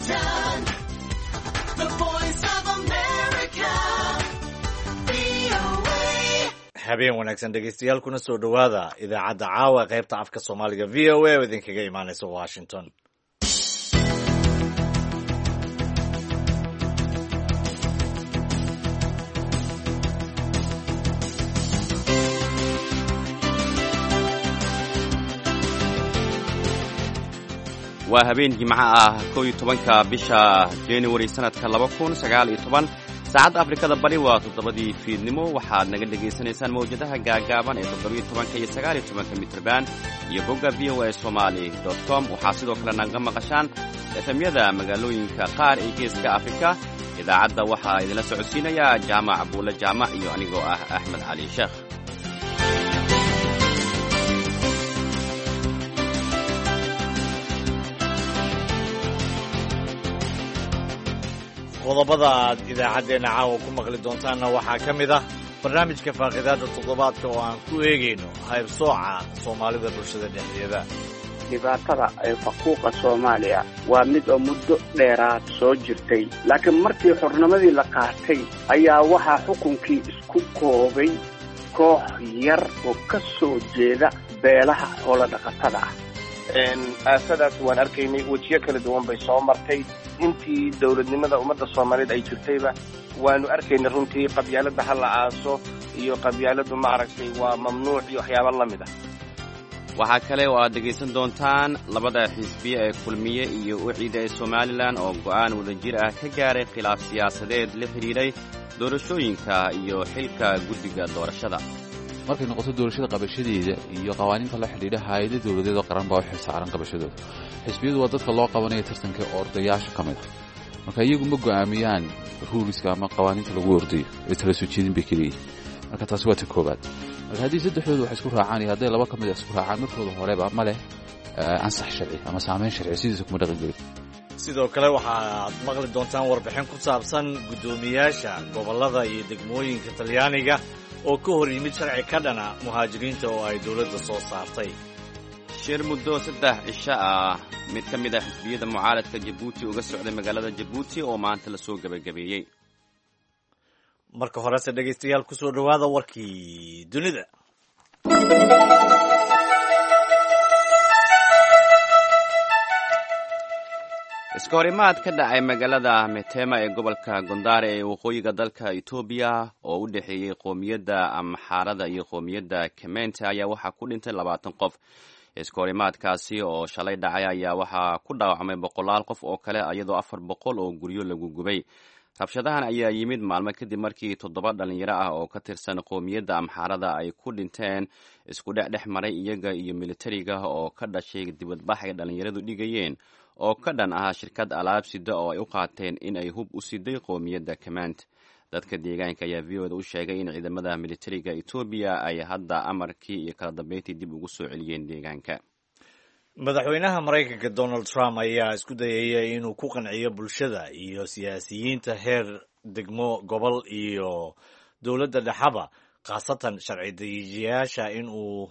Washington, the voice of America, VOA. habeen wanaagsan dhegeystayaal kuna soo dhowaada idaacadda caawa qaybta afka Soomaaliga VOA oo idinkaga imaanaysa Washington. waa habeen jimco ah 11 bisha January sanadka 2019 saacadda Afrikada Bari waa 7 fiidnimo waxaad naga dhageysanaysaan mawjadaha gaagaaban ee 17 iyo 19 mitrban iyo bogga voasomali.com waxaa sidoo kale naga maqashaan efemyada magaalooyinka qaar ee geeska Afrika. idaacadda waxaa idinla socodsiinaya Jaamac Abuula Jaamac iyo anigoo ah Axmed Cali Sheekh. qodobada aad idaacadeena caawa ku maqli doontaanna waxaa ka mid ah barnaamijka faaqidaada toddobaadka oo aan ku eegayno haybsooca Soomaalida bulshada dhexdeeda. dhibaatada ee faquuqa Soomaaliya waa mid oo muddo dheeraad soo jirtay laakiin markii xornimadii la qaatay ayaa waxaa xukunkii isku koobay koox yar oo ka soo jeeda beelaha xoolo dhaqatada ah. aasadaas waan arkaynay wejiyo kala duwan bay soo martay intii dawladnimada ummadda Soomaaliyeed ay jirtayba waanu arkaynay runtii qabyaalada hal la aaso iyo qabyaaladu maaragtay waa mamnuuc iyo waxyaabo la mid ah. waxaa kale oo aad dhegaysan doontaan labada xisbi ee kulmiye iyo uciida ee Somaliland oo go'aan wadajir ah ka gaaray khilaaf siyaasadeed la xiriiray doorashooyinka iyo xilka guddiga doorashada. markay noqoto doorashada qabashadeeda iyo qawaaniinta la xidhiidha hay'ado dawladeed oo qaran baa u xilsaaran qabashadooda. xisbiyadu waa dadka loo qabanayo tartanka ordayaasha ka mid ah marka iyagu ma go'aamiyaan ruuliska ama qawaaniinta lagu ordayo ee tala soo jeedin bay keliya marka taasi waa ta koobaad. marka haddii saddexdoodu wax isku raacaan iyo hadday laba ka mid ah isku raacaan markooda horeba ma leh ansax sharci ama saameyn sharci sidiisa kuma dhaqan gelin. sidoo kale waxaad maqli doontaan warbixin ku saabsan guddoomiyaasha gobollada iyo degmooyinka Talyaaniga oo ka hor yimid sharci ka dhana muhaajiriinta oo ay dawladda soo saartay. shir muddo 3 cisho ah mid ka mid ah xisbiyada mucaaradka Djibouti uga socday magaalada Djibouti oo maanta la soo gabagabeeyay. marka horese dhegeystayaal ku soo dhowaada warkii dunida. iskahorimaad ka dhacay magaalada Metema ee gobolka Gondare ee waqooyiga dalka Ethiopia oo u dhaxeeyay qoomiyadda Amxaarada iyo qoomiyadda Kemente ayaa waxaa ku dhintay 20 qof. iskahorimaadkaasi oo shalay dhacay ayaa waxaa ku dhaawacmay 100 qof oo kale iyadoo 400 oo guryo lagu gubay. rabshadahan ayaa yimid maalmo kadib markii 7 dhalinyaro ah oo ka tirsan qoomiyadda Amxaarada ay ku dhinteen isku dhex maray iyaga iyo militariga oo ka dhashay dibadbax ay dhalinyaradu dhigayeen oo ka dhan ah shirkad alaab sida oo ay u qaateen in ay hub u siday qoomiyadda Kemente. dadka deegaanka ayaa VOA u sheegay in ciidamada militariga Ethiopia ay hadda amarkii iyo kala dambeyntii dib ugu soo celiyeen deegaanka. madaxweynaha Mareykanka Donald Trump ayaa isku dayay inuu ku qanciyo bulshada iyo siyaasiyiinta heer degmo gobol iyo dawladda dhexaba khaasatan sharci dejiyayaasha in uu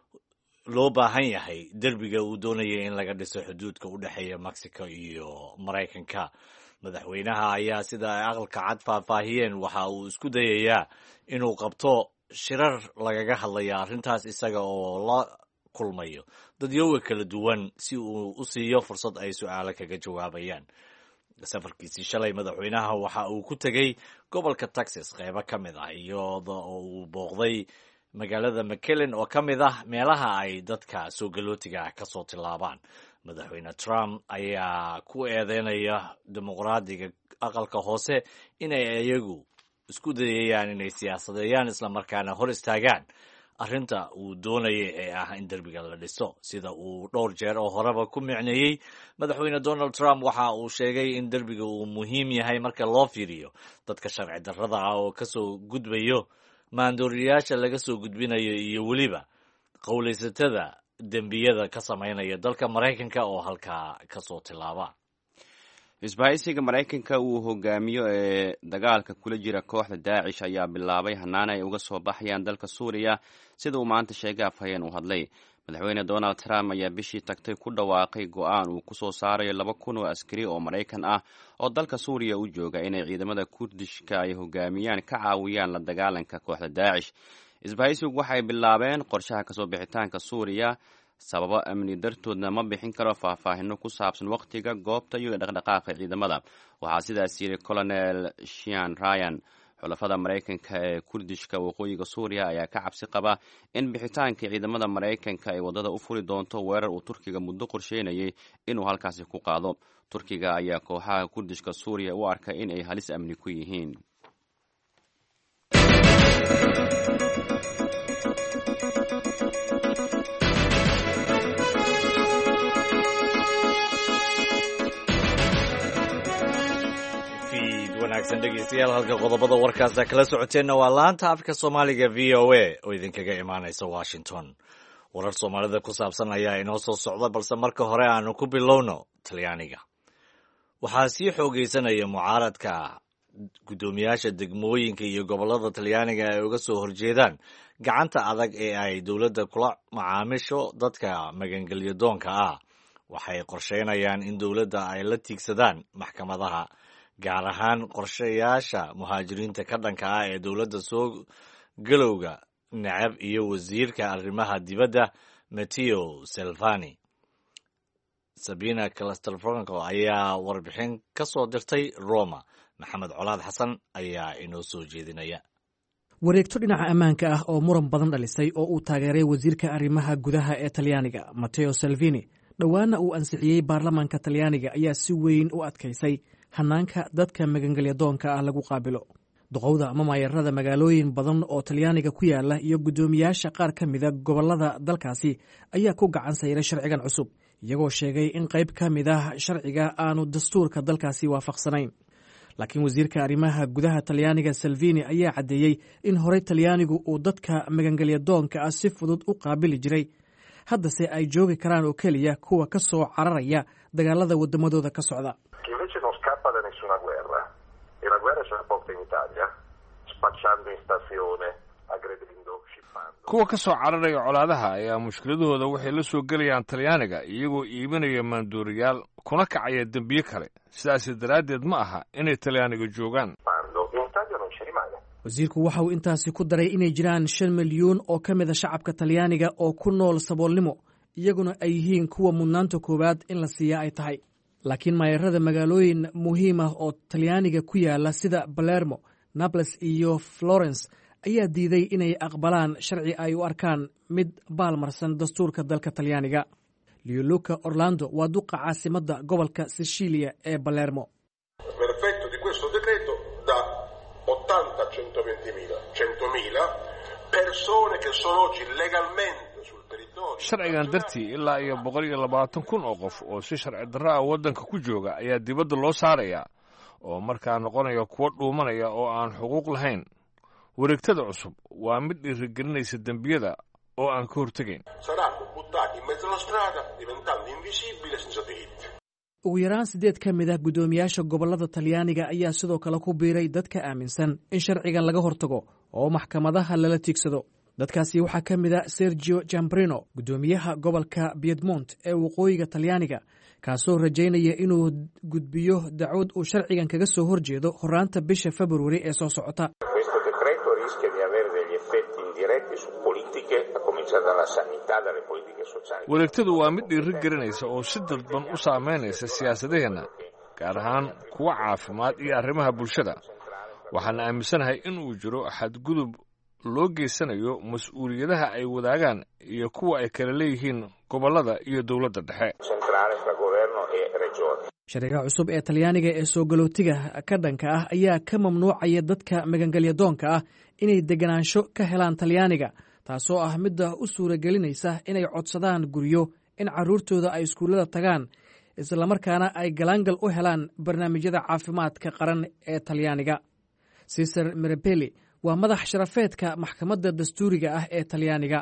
loo baahan yahay derbiga uu doonayay in laga dhiso xuduudka u dhexeeya Mexico iyo Mareykanka. madaxweynaha ayaa sida ay aqalka cad faahfaahiyeen waxa uu isku dayayaa inuu qabto shirar lagaga hadlaya arrintaas isaga oo la kulmayo dadyoga kala duwan si uu u siiyo fursad ay su'aalo kaga jawaabayaan. safarkiisii shalay madaxweynaha waxa uu ku tegey gobolka Texas qaybo ka mid ah iyadoo uu booqday magaalada McAllen oo ka mid ah meelaha ay dadka soo galootiga ka soo tilaabaan. madaxweyne Trump ayaa ku eedeynaya dimuqraadiga aqalka hoose inay iyagu isku dayayaan inay siyaasadeeyaan isla markaana hor istaagaan arrinta uu doonayay ee ah in derbiga la dhiso. sida uu dhowr jeer oo horeba ku micneeyey madaxweyne Donald Trump waxa uu sheegay in derbiga uu muhiim yahay marka loo fiiriyo dadka sharci darrada ah oo ka soo gudbayo maandooriyaasha laga soo gudbinayo iyo weliba qowlaysatada dembiyada ka samaynaya dalka Mareykanka oo halkaa ka soo tilaaba. isbahaysiga Mareykanka uu hogaamiyo ee dagaalka kula jira kooxda Daacish ayaa bilaabay hanaan ay uga soo baxayaan dalka Suuriya sida uu maanta sheegay afhayeen u hadlay. madaxweyne donald trump ayaa bishii tagtay ku dhawaaqay go-aan uu kusoo saarayo 2,000 oo askari oo maraykan ah oo dalka suuriya u jooga inay ciidamada kurdishka ay hogaamiyaan ka caawiyaan la dagaalanka kooxda daacish. isbahaysigu waxay bilaabeen qorshaha kasoo bixitaanka suuriya sababo amni dartoodna ma bixin karo faahfaahino ku saabsan wakhtiga, goobta iyo dhaqdhaqaaqa ciidamada. waxaa sidaas yidhi colonel shian ryan. xulafada maraykanka ee kurdishka waqooyiga suuriya ayaa ka cabsi qaba in bixitaanka ciidamada maraykanka ay waddada u furi doonto weerar uu turkiga muddo qorsheynayay inuu halkaasi ku qaado. turkiga ayaa kooxaha kurdishka suuriya u arka in ay halis amni ku yihiin. wanaagsan dhegeystayaal, halka qodobada warkaasa kala socoteenna waa laanta afka soomaaliga v o a oo idinkaga imaanaysa washington. warar soomaalida ku saabsan ayaa inoo soo socda, balse marka hore aanu ku bilowno talyaaniga. waxaa sii xoogeysanaya mucaaradka guddoomiyaasha degmooyinka iyo gobollada talyaaniga ay uga soo horjeedaan gacanta adag ee ay dowladda kula macaamisho dadka magangelyo doonka ah. waxay qorsheynayaan in dowladda ay la tiigsadaan maxkamadaha, gaar ahaan qorshayaasha muhaajiriinta ka dhanka ah ee dowladda soo galowga necab iyo wasiirka arrimaha dibadda Matteo Salvini. Sabina Castelfranco ayaa warbixin ka soo dirtay Roma. Maxamed Colaad Xasan ayaa inoo soo jeedinaya. wareegto dhinaca ammaanka ah oo muran badan dhalisay oo uu taageeray wasiirka arrimaha gudaha ee Talyaaniga Matteo Salvini, dhowaana uu ansixiyey baarlamaanka Talyaaniga, ayaa si weyn u adkaysay hanaanka dadka magangelya doonka ah lagu qaabilo. duqowda ama maayarada magaalooyin badan oo Talyaaniga ku yaala iyo guddoomiyaasha qaar ka mida gobollada dalkaasi ayaa ku gacan sayray sharcigan cusub, iyagoo sheegay in qayb ka mid ah sharciga aanu dastuurka dalkaasi waafaqsanayn. laakiin wasiirka arrimaha gudaha Talyaaniga Salvini ayaa caddeeyey in horey Talyaanigu uu dadka magangelya doonka ah si fudud u qaabili jiray, haddase ay joogi karaan oo keliya kuwa ka soo cararaya dagaalada waddamadooda ka socda. kuwa ka soo cararaya colaadaha ayaa mushkiladahooda waxay la soo gelayaan Talyaaniga iyagoo iibinaya maanduuriyaal kuna kacaya dembiye kale. sidaas daraaddeed ma aha inay Talyaaniga joogaan. wasiirku waxa uu intaasi ku daray inay jiraan 5 milyuun oo ka mid a shacabka Talyaaniga oo ku nool saboolnimo, iyaguna ay yihiin kuwa mudnaanta koowaad in la siiya ay tahay. laakiin maayarada magaalooyin muhiim ah oo Talyaaniga ku yaala sida Palermo, Naples iyo Florence ayaa diiday inay aqbalaan sharci ay u arkaan mid baalmarsan dastuurka dalka Talyaaniga. Luca Orlando waa duqa caasimadda gobolka Sicilia ee Palermo. sharcigan dartii ilaa iyo 120,000 oo qof oo si sharci darro ah waddanka ku jooga ayaa dibadda loo saarayaa, oo markaa noqonaya kuwo dhuumanaya oo aan xuquuq lahayn. wareegtada cusub waa mid dhiirigelinaysa dembiyada oo aan ka hortegayn. ugu yaraan 8 ka mid ah guddoomiyaasha gobollada Talyaaniga ayaa sidoo kale ku biiray dadka aaminsan in sharcigan laga hortago oo maxkamadaha lala tiigsado. dadkaasi waxaa ka mid ah Sergio Jambrino, guddoomiyaha gobolka Piedmont ee waqooyiga Talyaaniga, kaasoo rajaynaya inuu gudbiyo dacwad uu sharcigan kaga soo horjeedo horaanta bisha February ee soo socota. wareegtadu waa mid dhiirigelinaysa oo si dadban u saameynaysa siyaasadaheenna, gaar ahaan kuwa caafimaad iyo arrimaha bulshada. waxaana aaminsanahay in uu jiro xadgudub loo geysanayo mas-uuliyadaha ay wadaagaan iyo kuwa ay kala leeyihiin gobollada iyo dowladda dhexe. sharciga cusub ee Talyaaniga ee soo galootiga ka dhanka ah ayaa ka mamnuucaya dadka magangelya doonka ah inay deganaansho ka helaan Talyaaniga, taasoo ah midda u suuragelinaysa inay codsadaan guryo, in carruurtooda ay iskuullada tagaan, islamarkaana ay galaangal u helaan barnaamijyada caafimaadka qaran ee Talyaaniga. Cesar Mirabelli waa madax sharafeedka maxkamadda dastuuriga ah ee Talyaaniga.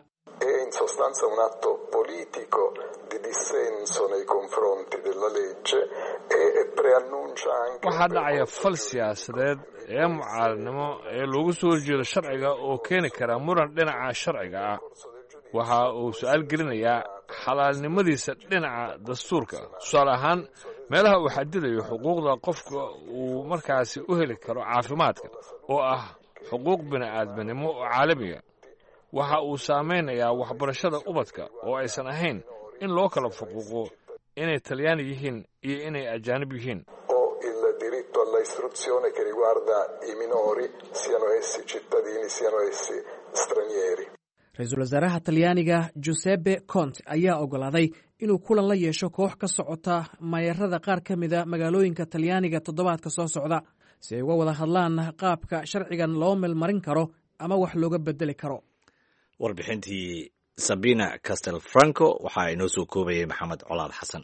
waxaa dhacaya fal siyaasadeed ee mucaaradnimo ee loogu soo horjeedo sharciga oo keeni kara muran dhinaca sharciga ah. waxa uu su-aal gelinayaa xalaalnimadiisa dhinaca dastuurka. tusaale ahaan meelaha uu xadidayo xuquuqda qofka uu markaasi u heli karo caafimaadka oo ah xuquuq bini'aadminimo oo caalamiga. waxa uu saameynayaa waxbarashada ubadka oo aysan ahayn in loo kala faquuqo inay talyaani yihiin iyo inay ajaanib yihiin. diritto all'istruzione che riguarda i minori, siano essi cittadini, siano essi stranieri. ra-iisul wasaaraha talyaaniga Giuseppe Conte ayaa ogolaaday inuu kulan la yeesho koox ka socota maayarada qaar ka mida magaalooyinka talyaaniga toddobaadka soo socda si ay uga wada hadlaan qaabka sharcigan loo meelmarin karo ama wax looga bedeli karo. warbixintii Sabina Castelfranco waxaa inoo soo koobayay Maxamed Colaad Xasan.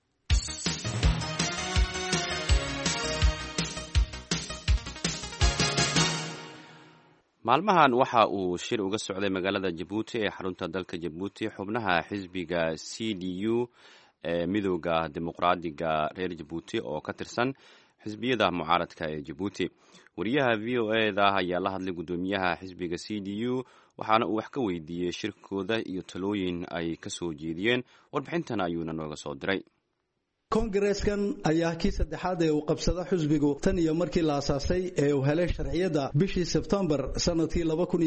maalmahan waxa uu shir uga socday magaalada Jabuuti ee xarunta dalka Jabuuti xubnaha xisbiga CDU ee midowga dimuqraadiga reer Jabuuti oo ka tirsan xisbiyada mucaaradka ee Jabuuti. wariyaha VOA-da ayaa la hadlay gudoomiyaha xisbiga CDU waxaana uu wax ka weydiiyey shirkooda iyo talooyin ay ka soo jeediyeen. warbixintan ayuuna nooga soo diray. kongareeskan ayaa kii saddexaad ee uu qabsada xusbigu tan iyo markii la aasaasay ee uu helay sharciyada bishii Sebtembar sanadkii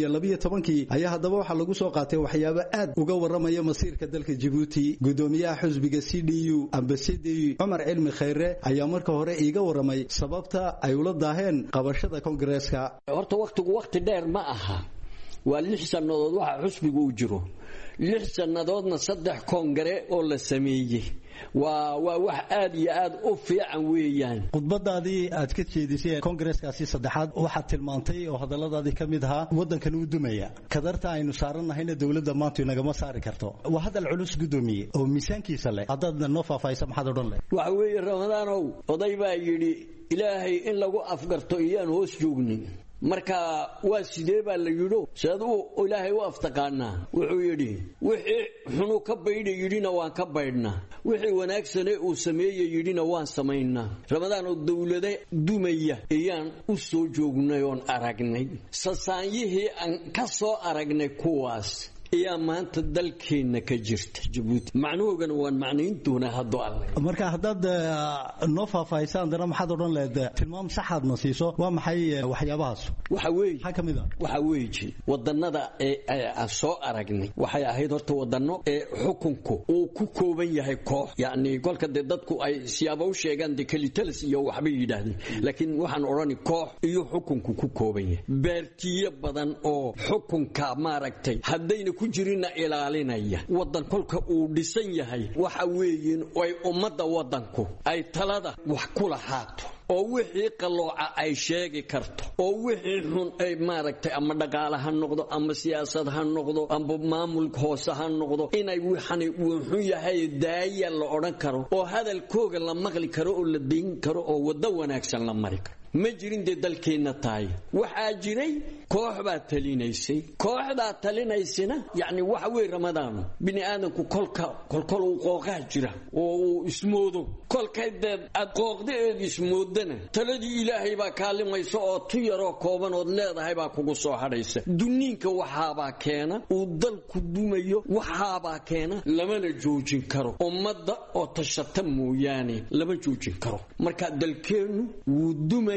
2012 ayaa haddaba waxaa lagu soo qaatay waxyaabo aad uga waramaya masiirka dalka Djibouti. gudoomiyaha xusbiga CDU ambassador Umar Cilmi Khayre ayaa marka hore iiga waramay sababta ay ula daaheen qabashada kongareeska. horta waqti dheer ma aha, waa 6 sanadood waxa xusbigu u jiro. 6 sanadoodna 3 kongare oo la sameeyay waa wax aad iyo aad u fiican weeyaan. khudbadaadii aad ka jeedisay kongareeskaasi saddexaad waxaad tilmaantay oo hadalladaadii ka mid ahaa waddankan uu dumaya kadarta aynu saarannahayna dowladda maanta inagama saari karto. waa hadal culus gudoomiye oo miisaankiisa leh. haddaad noo faahfaahisa maxaad odhan leh? waxa weeye ramadaanow oday baa yidhi ilaahay in lagu afgarto iyaan hoos joognin. marka waa sidee baa la yidho siduu ilaahay u aftaqaanaa. wuxuu yidhi wixii xunu ka baydhay yidhina waan ka baydhnaa, wixii wanaagsane uu sameeyey yidhina waan samaynaa. ramadaan oo dawlade dumaya ayaan u soo joognay oon aragnay. sasaanyihii aan ka soo aragnay kuwaas ayaa maanta dalkeena ka jirta Djibouti. macnuhugana waan macnayn doonaa hadduu alle. marka haddaad noo faahfaahisaan dana maxaad odhan leed tilmaam saxaad na siiso waa maxay waxyaabahaas? waxa weeye maxaa ka mid ah? waxa weeye wadannada aan soo aragnay waxay ahayd horta wadanno ee xukunku uu ku kooban yahay koox. yacni kolka dadku ay siyaabo u sheegaan kalitalis iyo waxba yidhaahdeen, laakiin waxaan odhani koox iyo xukunku ku kooban yahay. beertiye badan oo xukunka maaragtay haddayna ku jirina ilaalinaya. wadan kolka uu dhisan yahay waxa weeyeen ay ummadda wadanku ay talada wax ku lahaato oo wixii qalooca ay sheegi karto oo wixii xun ay maaragtay ama dhaqaale ha noqdo ama siyaasad ha noqdo ama maamulka hoose ha noqdo inay waxani uu xun yahay daaya la odhan karo oo hadalkooga la maqli karo oo la deyn karo oo wada wanaagsan la mari karo. ma jirin de dalkeena tahay. waxaa jiray koox baa talinaysay. kooxdaa talinaysina yacni waxa weeye ramadaan bini aadamku kolkol uu qooqaa jira oo uu ismoodo. kolkay dee aad qooqdeed ismoodana taladii ilaahay baa kaalimaysa oo tu yaroo kooban ood leedahay baa kugu soo hadhaysa. duniinka waxaabaa keena uu dalku dumayo, waxaabaa keena lamana joojin karo. ummadda oo tashata mooyaane lama joojin karo. marka dalkeenu wuu dumay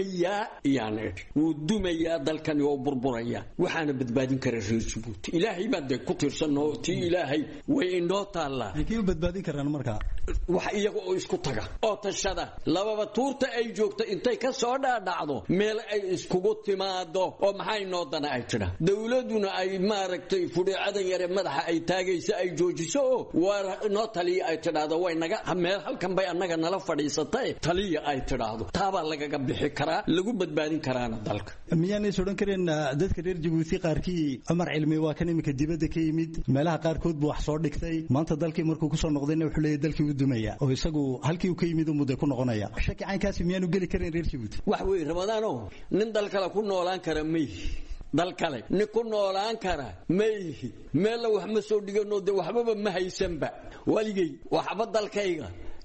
wuu dumayaa dalkan oo burburaya. waxaana badbaadin kara reer Djibouti. ilaahay baa de ku tirsanoo tii ilaahay way inoo taallaa. laakiin badbaadin karaan markaa wax iyaga oo isku taga oo tashada lababa tuurta ay joogto intay ka soo dhaadhacdo meel ay iskugu timaado oo maxay noo dana ay tidha. dawladuna ay maaragtay fudheecadan yare madaxa ay taagaysa ay joojiso oo war noo taliya ay tidhaahdo way naga meel halkan bay annaga nala fadhiisatay taliya ay tidhaahdo. taabaa lagaga bixi karaa lagu badbaadin karaana dalka. miyaanay odhan kareen dadka reer Djibouti qaarkii Umar Cilmi waa kan imika dibadda ka yimid meelaha qaarkood buu wax soo dhigtay maanta dalkii markuu ku soo noqdayna wuxuu leeyahay dalkii uu dumaya oo isagu halkii uu ka yimid uu muddo ku noqonaya. shaki caynkaasi miyaanu geli kareen reer Djibouti? wax weey ramadaano nin dal kale ku noolaan kara may dal kale nin ku noolaan kara may meel wax ma soo dhigano de waxba ma haysanba waligay waxba dalkayga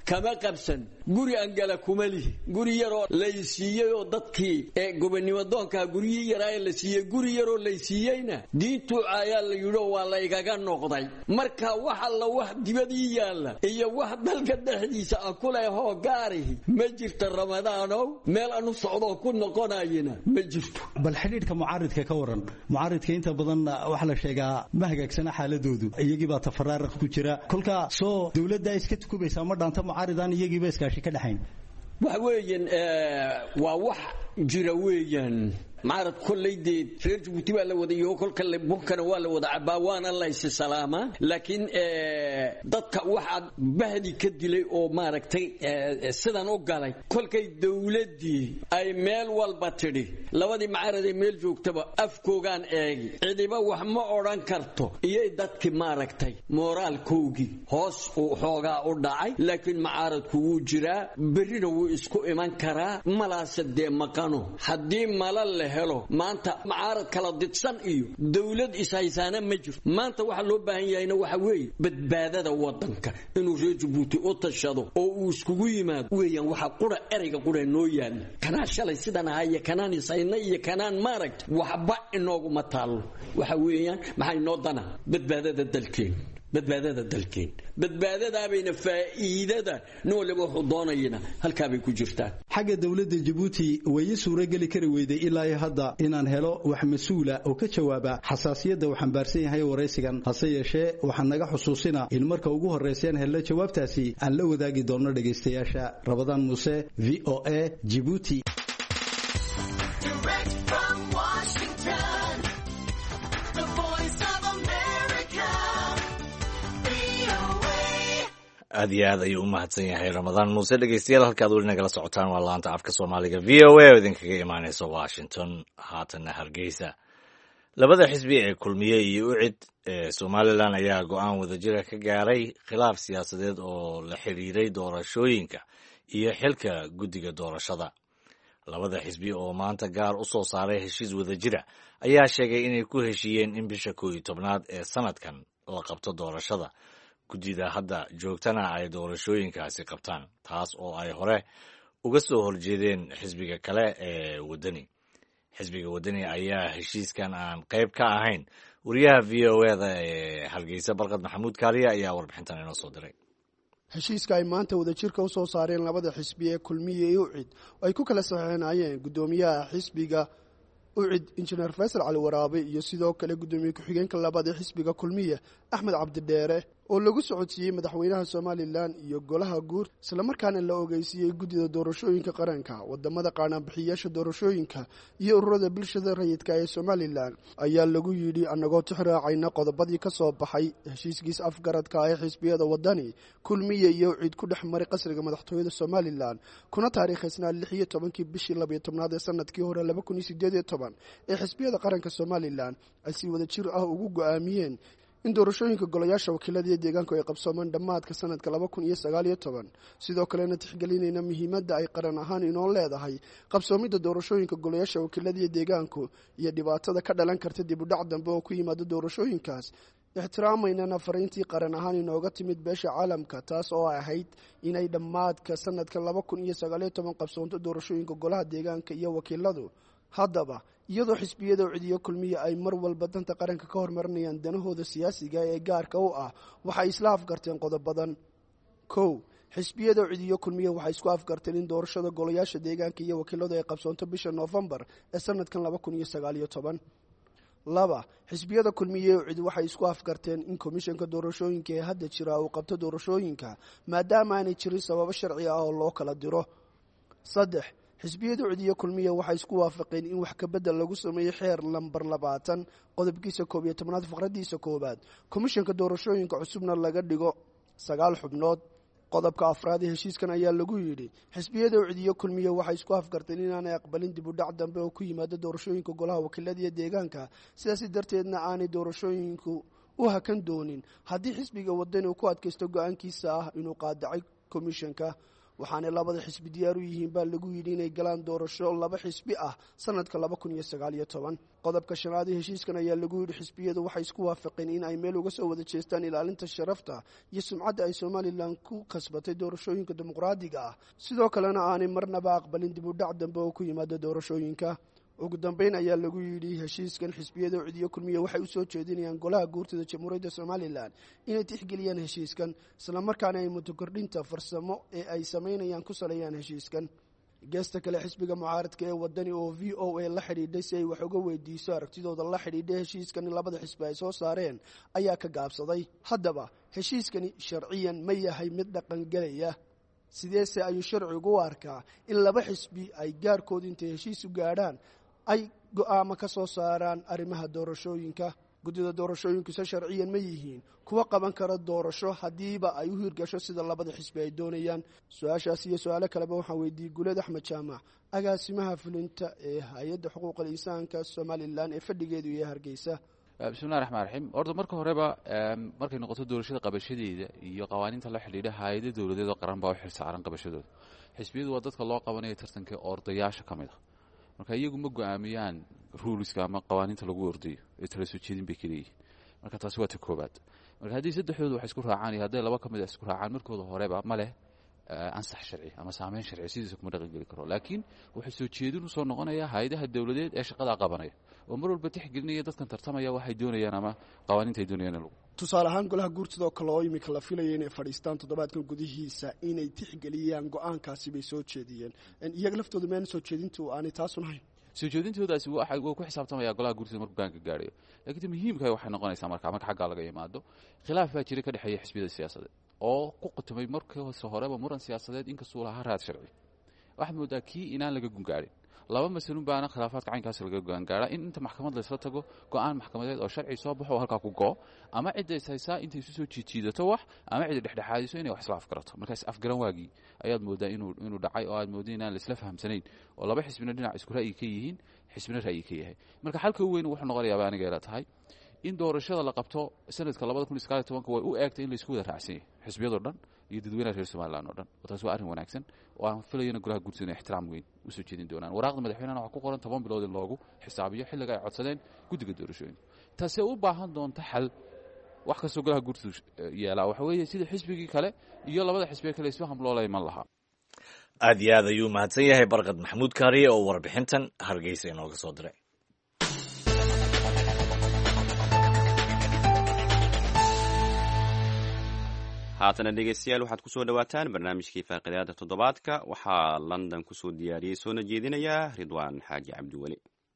kama qabsan guri aan gala kuma lihi guri yaroo laysiiyey oo dadkii gobonimo doonka guri yaraa la siiyey guri yaroo laysiiyeyna diintu ayaa la yidho waa la igaga noqday marka waxa la wax dibadii yaala iyo wax dalka dhexdiisa ah kule hoo gaarihi ma jirto ramadaanow meel aanu socdo ku noqonayna ma jirto bal xidhiidhka mucaaridka ka waran mucaaridka inta badan waxa la sheegaa ma hagaagsana xaaladoodu iyagii baa tafaraaruq ku jira kolka soo dawladda iska tukubaysa ma dhaanta mucaaridan iyagii ba iskaashi ka dhaxayn wax weeyaan waa wax jira weeyaan معرض كل يدي رجع بتبقى لو ده يأكل كل ممكن ولا وضع باوان الله يسلامه لكن ضدك واحد بهدي كدلي أو معركتي سدان أوجالي كل كي دولة دي أي ميل والبطري لو دي معرض ميل جوك تبا أفكو كان أجي عدي بوح ما أوران كرتو إيه ضدك معركتي مورال كوجي هوس وحوجا أودعي لكن معرض كوجرا برينو إسكو إيمان كرا ملاسد دي مكانو حدي ملال هلو maanta mucaarad kala didsan iyo dawlad isaysaana ma jiro maanta waxa loo baahan yahay waxa weey badbaadada wadanka inuu reer Djibouti u tashado oo uu iskugu yimaado weeyaan waxa qura ereyga qura noo yaal kana shalay sidan ahaya kanaan isayna iyo kanaan maarag waxba inoogu ma taalo waxa weeyaan maxay noo dana badbaadada dalkeen badbaadada bayna faa'iidada noolaba xudoonayna halka bay ku jirtaa xagga dawladda Djibouti way suuragali kari weyday ilaa hadda inaan helo wax mas'uula oo ka jawaaba xasaasiyadda waxaan baarsan yahay wareysigan hase yeeshee waxaan naga xusuusina in marka ugu horeyseen helo jawaabtaasi aan la wadaagi doono dhageystayaasha Rabadaan Muuse VOA Djibouti aad iyo aad ayuu u mahadsan yahay Ramadaan Muuse dhegeystayaal halkaad weli nagala socotaan waa laanta afka Soomaaliga VOA oo idinkaga imaanaysa Washington haatanna Hargeysa labada xisbi ee kulmiyay iyo ucid ee Somaliland ayaa go'aan wadajir ka gaaray khilaaf siyaasadeed oo la xiriiray doorashooyinka iyo xilka guddiga doorashada labada xisbi oo maanta gaar u soo saaray heshiis wadajir ayaa sheegay inay ku heshiiyeen in bisha 11aad ee sanadkan la qabto doorashada guddida hadda joogtana ay doorashooyinkaasi qabtaan taas oo ay hore uga soo horjeedeen xisbiga kale ee wadani xisbiga wadani ayaa heshiiskan aan qayb ka ahayn wariyaha VOA-da ee Hargeysa Barqad Maxamuud Kaaliya ayaa warbixintan inoo soo diray heshiiska ay maanta wadajirka u soo saareen labada xisbi ee kulmiye iyo ucid ay ku kala saxeexanayeen gudoomiyaha xisbiga ucid injineer Faysal Cali Waraabe iyo sidoo kale gudoomiye ku-xigeenka labada xisbiga kulmiye Axmed Cabdi Dheere oo lagu socodsiiyay madaxweynaha Somaliland iyo golaha guur isla markaana la ogeysiyay guddida doorashooyinka qaranka wadamada qaanaan bixiyaasha doorashooyinka iyo ururada bulshada rayidka ee Somaliland ayaa lagu yiri anagoo tixraacayna qodobadii ka soo baxay heshiiskiis afgaradka ee xisbiyada wadani kulmiye iyo ucid ku dhexmaray qasriga madaxtooyada Somaliland kuna taariikhaysnaa 16 bishii 12 ee sanadkii hore 2018 ee xisbiyada qaranka Somaliland ay si wadajir ah ugu go'aamiyeen in doorashooyinka golayaasha wakiilada deegaanka ay qabsoomaan dhamaadka sanadka 2019 sidoo kale tixgelinayna muhiimadda ay qaran ahaan inoo leedahay qabsoomida doorashooyinka golayaasha wakiilada deegaanka iyo dhibaatada ka dhalan karta dib u dhac dambe oo ku yimaada doorashooyinkaas ixtiraamayna fariintii qaran ahaan inooga timid beesha caalamka taas oo ahayd inay dhamaadka sanadka 2019 qabsoonto doorashooyinka golaha deegaanka iyo wakiiladu haddaba iyadoo xisbiyada ucid kulmiye ay mar walba danta qaranka ka hormarinayaan danahooda siyaasiga ee gaarka u ah waxa isla afgarteen qodobadan 1 xisbiyada ucid kulmiye waxa isku afgarteen in doorashada golayaasha deegaanka iyo wakiilada ay qabsoonto bisha November ee sanadkan 2019 2 xisbiyada kulmiye ucid waxa isku afgarteen in komishanka doorashooyinka ee hadda jira uu qabto doorashooyinka maadaama aanay jirin sabab sharci ah oo loo kala diro 3 xisbiyada ucid kulmiye waxa isku waafaqeen in wax ka bedel lagu sameeyo xeer lambar 20 qodobkiisa 11 faqradiisa 1 komishanka doorashooyinka cusubna laga dhigo 9 xubnood qodobka afraad ee heshiiskan ayaa lagu yiri xisbiyada ucid kulmiye waxa isku afgarteen in aanay aqbalin dib u dhac dambe oo ku yimaado doorashooyinka golaha wakiilada iyo deegaanka sidaas darteedna aanay doorashooyinku u hakan doonin haddii xisbiga wadani uu ku adkaysto go'aankiisa ah inuu qaadacay komishanka waxaana labada xisbi diyaar u yihiin baa lagu yidhi inay galaan doorasho laba xisbi ah sanadka 2019. qodobka shanaad ee heshiiskan ayaa lagu yidhi xisbiyadu waxay isku waafaqeen in ay meel uga soo wada jeestaan ilaalinta sharafta iyo sumcadda ay somalilan ku kasbatay doorashooyinka dimuqraadiga ah, sidoo kalena aanay marnaba aqbalin dib u dhac dambe oo ku yimaada doorashooyinka. ugu dambeyn ayaa lagu yidhi heshiiskan xisbiyada ucidiyo kulmiya waxay u soo jeedinayaan golaha guurtida jamhuuriyadda somalilan inay tixgeliyaan heshiiskan islamarkaana ay mudokordhinta farsamo ee ay samaynayaan ku saleeyaan heshiiskan. geesta kale xisbiga mucaaradka ee wadani oo v o a la xidhiidhay si ay wax uga weydiiso aragtidooda la xidhiidhay heshiiskan labada xisbi ay soo saareen ayaa ka gaabsaday. haddaba heshiiskani sharciyan ma yahay mid dhaqangelaya? sideese ayuu sharcigu u arkaa in laba xisbi ay gaarkooda intay heshiis u gaadhaan ay go'aamo ka soo saaraan arrimaha doorashooyinka? guddida doorashooyinkuse sharciyan ma yihiin kuwa qaban kara doorasho haddiiba ay u hirgasho sida labada xisbi ay doonayaan? su-aashaas iyo su-aalo kaleba waxaan weydiiyey guuleed axmed jaamac, agaasimaha fulinta ee hay-adda xuquuqal insaanka somalilan ee fadhigeedu iyo hargeysa. bismillahi raxmaan raxiim. horta marka horeba markay noqoto doorashada qabashadeeda iyo qawaaniinta la xidhiidha hay-ada dowladeed oo qaran baa u xilsaaran qabashadooda. xisbiyadu waa dadka loo qabanayo tartanka ordayaasha ka mid a, marka iyagu ma go-aamiyaan ruuliska ama qawaaniinta lagu ordayo ee tala soo jeedin bay kaleeyihin. marka taasi waa ta koobaad. marka haddii saddexdooda wax isku raacaan iyo hadday laba ka mid a isku raacaan markooda horeba ma leh ansax sharci ama saameyn sharci sidiisa kuma dhaqan geli karo. laakiin waxay soo jeedin usoo noqonaya hay-adaha dowladeed ee shaqadaa qabanaya oo mar walba tixgelinaya dadkan tartamaya waxay doonayaan ama qawaaniinta ay doonayaan in lagu. tusaale ahaan golaha guurtidoo kale oo imika la filaya inay fadhiistaan toddobaadkan gudihiisa inay tixgeliyaan go-aankaasi bay soo jeediyeen. iyaga laftooda meena soo jeedintu aanay taasun ahayn? soo jeedintoodaasi wuu ku xisaabtamaya golaha guurtida markuu gaanka gaadhayo. laakiin ta muhiimka waxay noqonaysaa marka xaggaa laga yimaado khilaaf baa jira ka dhexeeya xisbiyada siyaasadeed oo ku qutumay markii horeba muran siyaasadeed inkastuu lahaa raad sharci. waxaad moodaa kii inaan laga gungaadhin. laba masalun baana khilaafaadka caynkaas laga go'aangaaraa in inta maxkamad laysla tago go'aan maxkamadeed oo sharci soo baxo oo halkaa ku go'o, ama cidda is haysaa intay isu soo jiijiidato wax, ama cidda dhexdhexaadiso inay wax isla afgarato. markaas afgaran waagii ayaad moodaa inuu dhacay oo aad mooday inaan laisla fahamsanayn oo laba xisbina dhinac isku ra'yi ka yihiin, xisbina ra'yi ka yahay. marka xalka weyn wuxuu noqonayaaba aniga ila tahay in doorashada la qabto sanadka 2019 way u eegtay in la isku wada raacsan yahay xisbiyadoo dhan iyo dadweynaha reer Soomaaliland oo dhan. taas waa arrin wanaagsan oo aan filayno golaha guurtida inay ixtiraam weyn u soo jeedin doonaan. waraaqda madaxweynaha waxa ku qoran 10 bilood in loogu xisaabiyo xilliga ay codsadeen guddiga doorashooyinka. taasi u baahan doonta xal wax kastoo golaha guurtida yeelaa waxa weeye sida xisbigii kale iyo labada xisbiga kale isfaham loo leeyahay lahaa. aad iyo aad ayuu mahadsan yahay Barqad Maxamuud Kaariye oo warbixintan Hargeysa inooga soo diray. haatana dhegeystayaal waxaad ku soo dhowaataan barnaamijkii faaqidaada toddobaadka. waxaa london ku soo diyaariyey soona jeedinayaa ridwaan xaaji cabdiweli.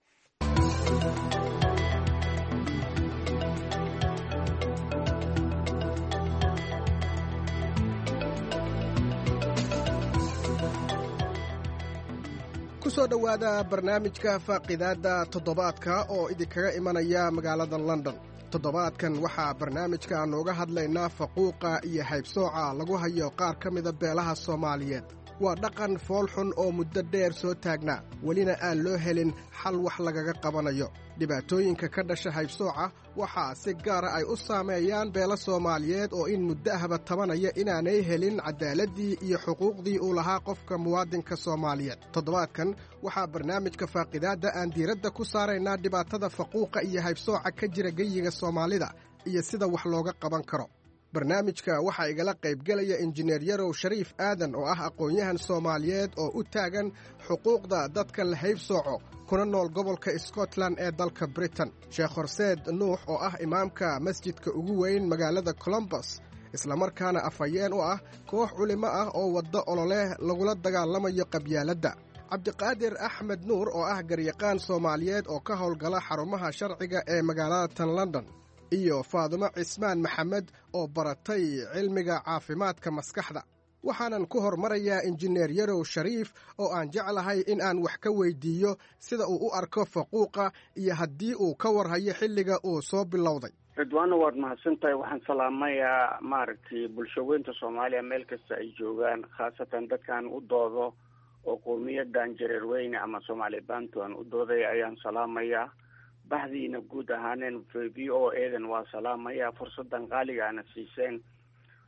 kusoo dhowaada barnaamijka faaqidaada toddobaadka oo idinkaga imanaya magaalada london. toddobaadkan waxaa barnaamijka nooga hadlaynaa faquuqa iyo haybsooca lagu hayo qaar ka mida beelaha Soomaaliyeed. waa dhaqan foolxun oo muddo dheer soo taagnaa, welina aan loo helin xal wax lagaga qabanayo. dhibaatooyinka ka dhasha haybsooca waxaa si gaara ay u saameeyaan beelo Soomaaliyeed oo in muddo ahba tabanaya inaanay helin cadaaladii iyo xuquuqdii uu lahaa qofka muwaadinka Soomaaliyeed. toddobaadkan waxaa barnaamijka faaqidaada aan diiradda ku saaraynaa dhibaatada faquuqa iyo haybsooca ka jira geyiga Soomaalida iyo sida wax looga qaban karo. barnaamijka waxaa igala qaybgelaya injineer yarow shariif aadan oo ah aqoon-yahan Soomaaliyeed oo u taagan xuquuqda dadka la haybsooco kuna nool gobolka Scotland ee dalka Britain. Sheekh Horseed Nuux oo ah imaamka masjidka ugu weyn magaalada Columbus isla markaana afhayeen u ah koox culimo ah oo waddo olole lagula dagaalamayo qabyaaladda. Cabdiqaadir Axmed Nuur oo ah garyaqaan Soomaaliyeed oo ka howlgala xarumaha sharciga ee magaalada London. iyo Faadumo Cismaan Maxamed oo baratay cilmiga caafimaadka maskaxda. waxaanan ku hormarayaa injineer yarow shariif oo aan jeclahay in aan wax ka weydiiyo sida uu u arko faquuqa iyo haddii uu ka warhayo xilliga uu soo bilowday. ridwaano waad mahadsantahay. waxaan salaamayaa maaragtay bulshaweynta Soomaaliya meel kasta ay joogaan, khaasatan dadkaan u doodo oo qowmiyadan jareer weyne ama Soomaali Bantu aan u dooday ayaan salaamayaa. baxdiina guud ahaaneen v o eedan waa salaamaya fursadan qaaliga ana siiseen.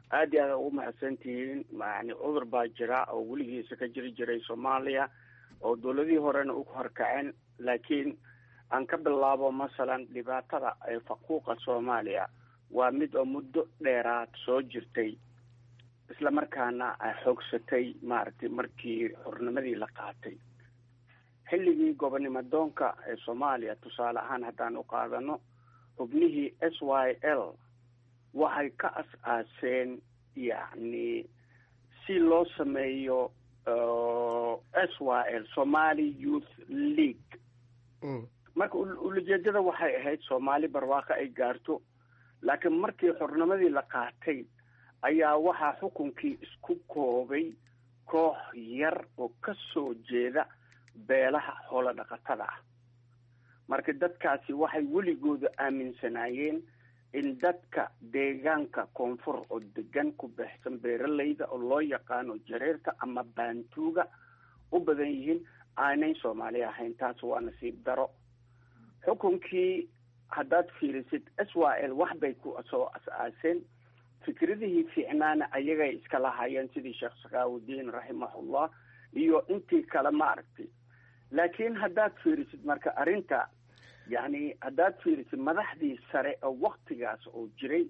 aad iyo aad ugu mahadsantihiin. yani cudur baa jira oo weligiisa ka jiri jiray soomaaliya oo dowladihii horena u horkaceen, laakiin aan ka bilaabo masalan dhibaatada ee faquuqa soomaaliya waa mid oo muddo dheeraad soo jirtay, isla markaana ay xoogsatay maaragtay markii xornimadii la qaatay. xilligii gobonimo doonka ee soomaaliya tusaale ahaan haddaan u qaadano, xubnihii s y l waxay ka as-aaseen yacni si loo sameeyo s y l Somali Youth League. marka ulajeedada waxay ahayd soomaali barwaaqo ay gaarto, laakiin markii xornimadii la qaatay ayaa waxaa xukunkii isku koobay koox yar oo ka soo jeeda beelaha xoolo dhaqatada ah. marka dadkaasi waxay weligooda aaminsanaayeen in dadka deegaanka koonfur oo degan ku baxsan beeralayda oo loo yaqaano jareerta ama baantuuga u badan yihiin aanay soomaali ahayn. taas waa nasiib daro. xukunkii haddaad fiirisid s y l wax bay ku soo as-aaseen, fikradihii fiicnaana ayagay iska lahaayeen sidii sheekh sakaawudiin raximahullah iyo intii kale maaragtay. laakiin haddaad fiirisid marka arrinta yani haddaad fiirisid madaxdii sare oo waktigaas oo jiray,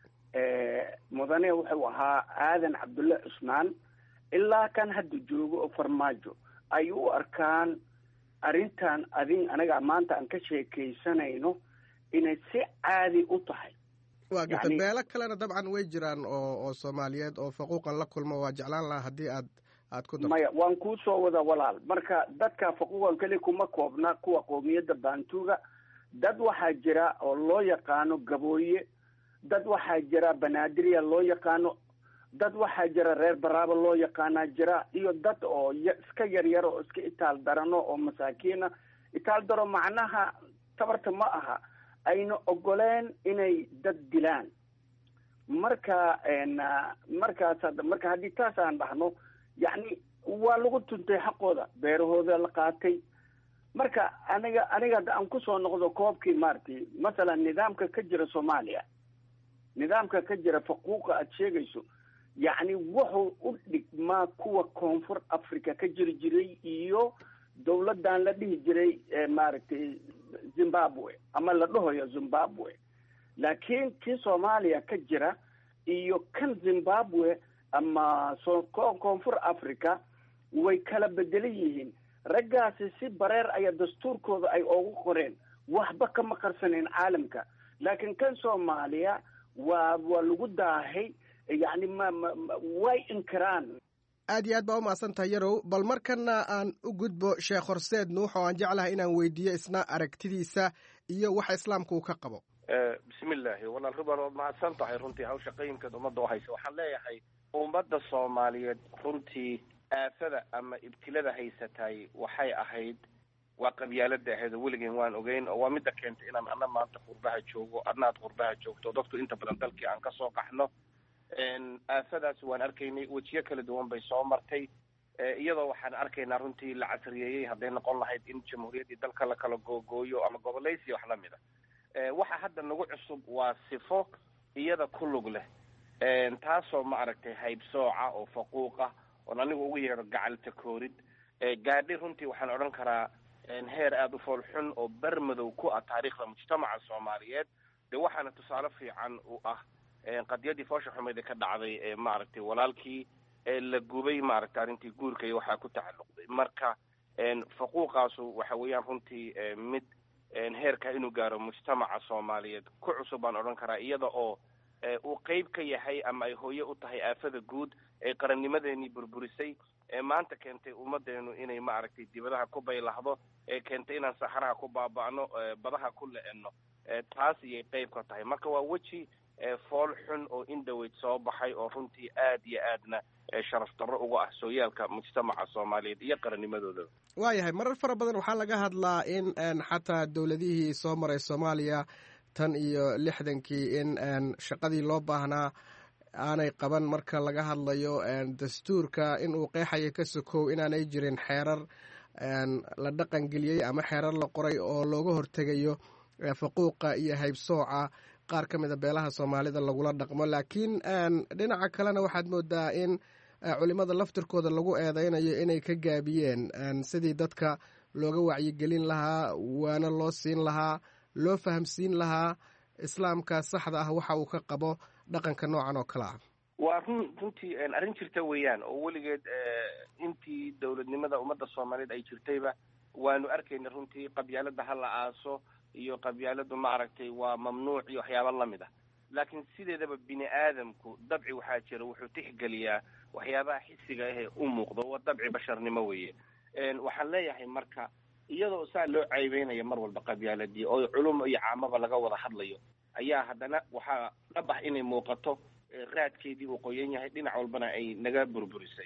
mudane wuxuu ahaa aadan cabdulle cusmaan ilaa kan hadda joogo oo farmaajo ay u arkaan arrintan anaga maanta aan ka sheekaysanayno inay si caadi u tahay. waa garta beelo kalena dabcan way jiraan oo soomaaliyeed oo faquuqan la kulmo. waa jeclaan lahaa haddii aad ku darto. maya waan kuu soo wada walaal. marka dadka faquuqan keli kuma koobna kuwa qoomiyadda baantuuga. dad waxaa jira oo loo yaqaano gabooye, dad waxaa jira banaadirya loo yaqaano, dad waxaa jira reer baraaba loo yaqaanaa jira, iyo dad oo iska yaryaro oo iska itaal darano oo masaakiina. itaal daro macnaha tabarta ma aha, ayna ogoleen inay dad dilaan. marka marka haddii taas aan dhahno yacni waa lagu tuntay xaqooda, beerahooda la qaatay. marka aniga hadda aan kusoo noqdo koobkii maaragtay masalan nidaamka ka jira soomaaliya, nidaamka ka jira faquuqa aada sheegayso yacni wuxuu u dhigmaa kuwa koonfur africa ka jiri jiray iyo dawladdan la dhihi jiray maaragtay zimbabwe ama la dhahayo zimbabwe. laakiin kii soomaaliya ka jira iyo kan zimbabwe ama koonfur africa way kala bedelan yihiin. raggaasi si bareer ayaa dastuurkooda ay ugu qoreen, waxba kama qarsaneen caalamka. laakiin kan soomaaliya waa lagu daahay, yacni way inkiraan. aad iyo aad baa umahadsantahay yarow. bal markana aan u gudbo sheekh horseed nuux oo aan jeclahay inaan weydiiyo isna aragtidiisa iyo waxa islaamka uu ka qabo. bismillaahi walaal ruban waad mahadsan tahay runtii hawsha qayimkeed ummadda u haysa. waxaan leeyahay ummadda soomaaliyeed runtii aafada ama ibtilada haysatay waxay ahayd waa qabyaalada ahayd oo weligeen waan ogeyn, oo waa midda keentay inaan ana maanta qurbaha joogo, adna aad qurbaha joogto, dadku inta badan dalkii aan kasoo qaxno. aafadaas waan arkaynay, wejiyo kala duwan bay soo martay. iyadoo waxaan arkaynaa runtii la casriyeeyey hadday noqon lahayd in jamhuuriyaddii dalka la kala googooyo ama gobolaysi wax lamid a. waxa hadda nagu cusub waa sifo iyada ku lug leh, taasoo ma aragtay haybsooca oo faquuqa oon anigu ugu yeero gacalta koorid gaadhi. runtii waxaan odhan karaa heer aada u foolxun oo bermadow ku ah taariikhda mujtamaca soomaaliyeed. de waxaana tusaale fiican u ah qadiyadii foosha xumeyd ee ka dhacday maaragtay walaalkii la gubay maaragtay arrintii guurka iyo waxaa ku tacalluqday. marka faquuqaasu waxa weeyaan runtii mid heerka inuu gaaro mujtamaca soomaaliyeed ku cusub baan odhan karaa, iyada oo uu qeyb ka yahay ama ay hooye u tahay aafada guud ee qarannimadeenii burburisay, maanta keentay ummadeenu inay maaragtay dibadaha ku baylahdo, keentay inaan saxaraha ku baaba'no, badaha ku le-eno. taas iyay qeyb ka tahay. marka waa weji fool xun oo indhaweyd soo baxay oo runtii aad iyo aadna sharaf darro uga ah sooyaalka mujtamaca soomaaliyeed iyo qarannimadooda. waayahay marar fara badan waxaa laga hadlaa in xataa dowladihii soo maray soomaaliya tan iyo 60kii in shaqadii loo baahnaa aanay qaban. marka laga hadlayo dastuurka in uu qeexaya ka sokow inaanay jirin xeerar la dhaqangeliyey ama xeerar la qoray oo looga hortegayo faquuqa iyo haybsooca. qaar ka mida beelaha soomaalida lagula dhaqmo laakiin dhinaca kalena waxaad moodaa in culimada laftirkooda lagu eedeynayo inay ka gaabiyeen sidii dadka looga wacyigelin lahaa waana loo siin lahaa loo fahamsiin lahaa islaamka saxda ah waxa uu ka qabo dhaqanka noocan oo kale ah. waa runtii arrin jirta weeyaan oo weligeed intii dowladnimada ummadda soomaaliyeed ay jirtayba waanu arkayna runtii qabyaalada ha la aaso iyo qabyaaladu maaragtay waa mamnuuc iyo waxyaaba lamid ah laakiin sideedaba bini aadamku dabci waxaa jira wuxuu tixgeliyaa waxyaabaha xisiga ahee u muuqdo waa dabci basharnimo weeye waxaan leeyahay marka iyadoo saa loo caybeynaya mar walba qabyaaladii oo culum iyo caamaba laga wada hadlayo ayaa haddana waxaa dhab ah inay muuqato raadkeedii uu qoyan yahay dhinac walbana ay naga burburisay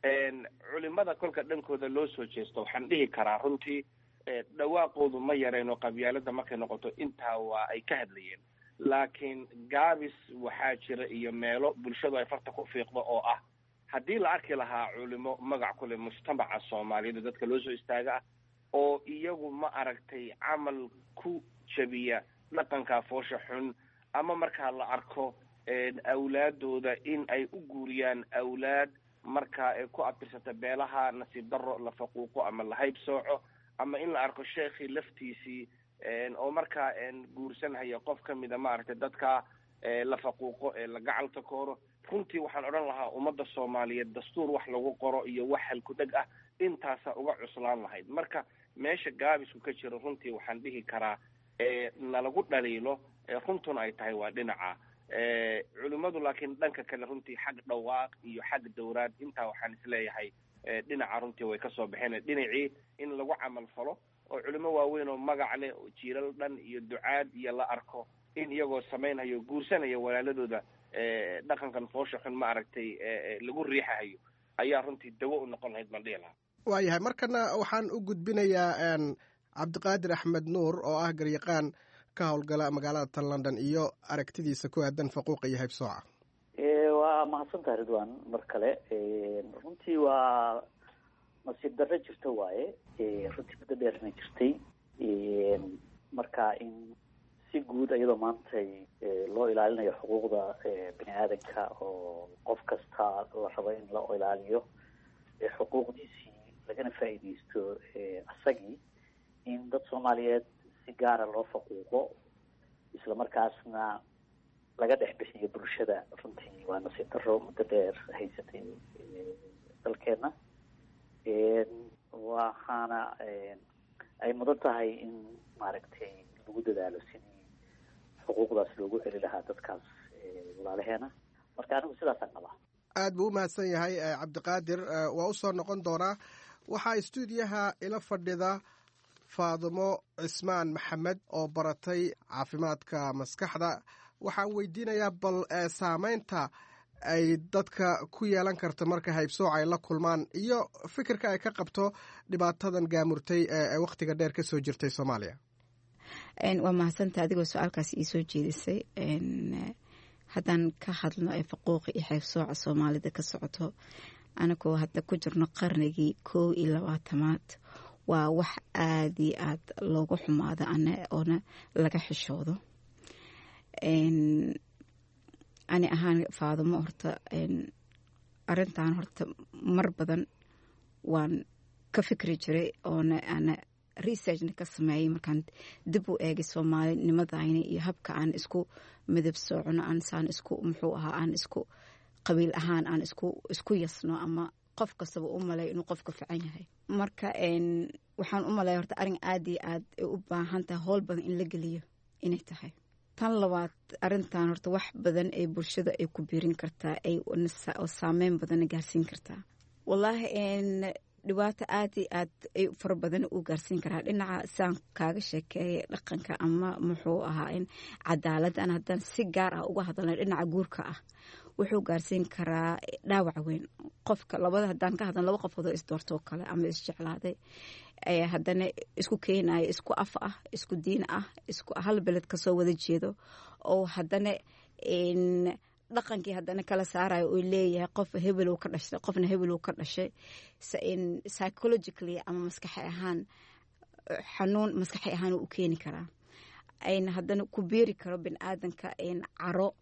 culimada kolka dhankooda loo soo jeesto waxaan dhihi karaa runtii dhawaaqoodu ma yareen oo qabyaalada markay noqoto intaa waa ay ka hadlayeen laakiin gaabis waxaa jira iyo meelo bulshadu ay farta ku fiiqdo oo ah haddii la arki lahaa culimo magac kule mujtamaca soomaaliyeed dadka loo soo istaaga ah oo iyagu ma aragtay camal ku jabiya dhaqanka foosha xun ama markaa la arko awlaadooda in ay u guuriyaan awlaad markaa ay ku abirsata beelaha nasiib daro la faquuqo ama la hayb sooco ama in la arko sheekhii laftiisii oo markaa guursanhaya qof ka mida maaragtay dadka la faquuqo ee la gacalta kooro runtii waxaan odhan lahaa ummadda soomaaliyeed dastuur wax lagu qoro iyo wax halkudheg ah intaasaa uga cuslaan lahayd marka meesha gaabisku ka jiro runtii waxaan dhihi karaa nalagu dhaliilo runtuna ay tahay waa dhinaca culimmadu laakiin dhanka kale runtii xag dhawaaq iyo xag dowraad intaa waxaan isleeyahay dhinaca runtii way kasoo baxeen dhinacii in lagu camal falo oo culimo waaweyn oo magac leh oo jiilal dhan iyo ducaad iyo la arko in iyagoo samaynhayo guursanaya walaaladooda dhaqankan foosha xun ma aragtay lagu riixahayo ayaa runtii dawo u noqon lahayd baan dhihi lahaa. waayahay markana waxaan u gudbinayaa cabdiqaadir axmed nuur oo ah garyaqaan ka howlgala magaalada tan london iyo aragtidiisa ku aadan faquuqa iyo haybsooca. waa mahadsantahay ridwan mar kale runtii waa nasiib darro jirto waaye runtii muddo dheerna jirtay marka in si guud iyadoo maantay loo ilaalinayo xuquuqda bini aadanka oo qof kasta la rabo in la ilaaliyo xuquuqdiisii lagana faa'iidaysto asagii in dad soomaaliyeed si gaara loo faquuqo isla markaasna laga dhex bixiyo bulshada runtii waa nasiib darro muddo dheer haysatay dalkeena waxaana ay mudan tahay in maaragtay lagu dadaalo sidii xuquuqdaas loogu celi lahaa dadkaas walaalaheena marka anigu sidaasaan qabaa. aad buu u mahadsan yahay cabdiqaadir waa u soo noqon doonaa waxaa stuudiyaha ila fadhida faadimo cismaan maxamed oo baratay caafimaadka maskaxda waxaan weydiinayaa bal saameynta ay dadka ku yeelan karto marka haybsooc ay la kulmaan iyo fikirka ay ka qabto dhibaatadan gaamurtay ee wakhtiga dheer ka soo jirtay soomaaliya. waa mahadsantaha adigoo su-aalkaas ii soo jeedisay haddaan ka hadlno ee faquuqa iyo haybsooca soomaalida ka socoto anagoo hadda ku jirno qarnigii 21aad waa wax aada iyo aad loogu xumaado oona laga xishoodo. ani ahaan faadimo horta arintan horta mar badan waan ka fikri jiray oona ana researchna ka sameeyey markaan dib u eegay soomaalinimadayna iyo habka aan isku midab soocno aan isku muxuu ahaa aan isku qabiil ahaan aan isku yasno ama qof kastaba u malay inuu qofka fiican yahay marka waxaan u malay horta arin aad iyo aad u baahan tahay howl badan in la geliyo inay tahay. tan labaad arintan horta wax badan ee bulshada ay ku biirin kartaa oo saameyn badanna gaarsiin kartaa. wallaahi dhibaato aad iyo aad ay fara badan u gaarsiin karaa dhinaca saan kaaga sheekeeyay dhaqanka ama muxuu ahaa in cadaaladdan haddaan si gaar ah uga hadalna dhinaca guurka ah wuxuu gaarsiin karaa dhaawac weyn qofka labada haddaan ka hadlan laba qofood oo isdoortoo kale ama isjeclaaday haddana isku keenayo isku af ah isku diin ah isku hal beled kasoo wada jeedo oo haddana dhaqankii haddana kala saarayo oo leeyahay qof hebel ka dhashay qofna hebel ka dhashay psychologically ama maskaxi ahaan xanuun maskaxi ahaan u keeni karaa. ayna haddana ku beeri karo biniaadanka caro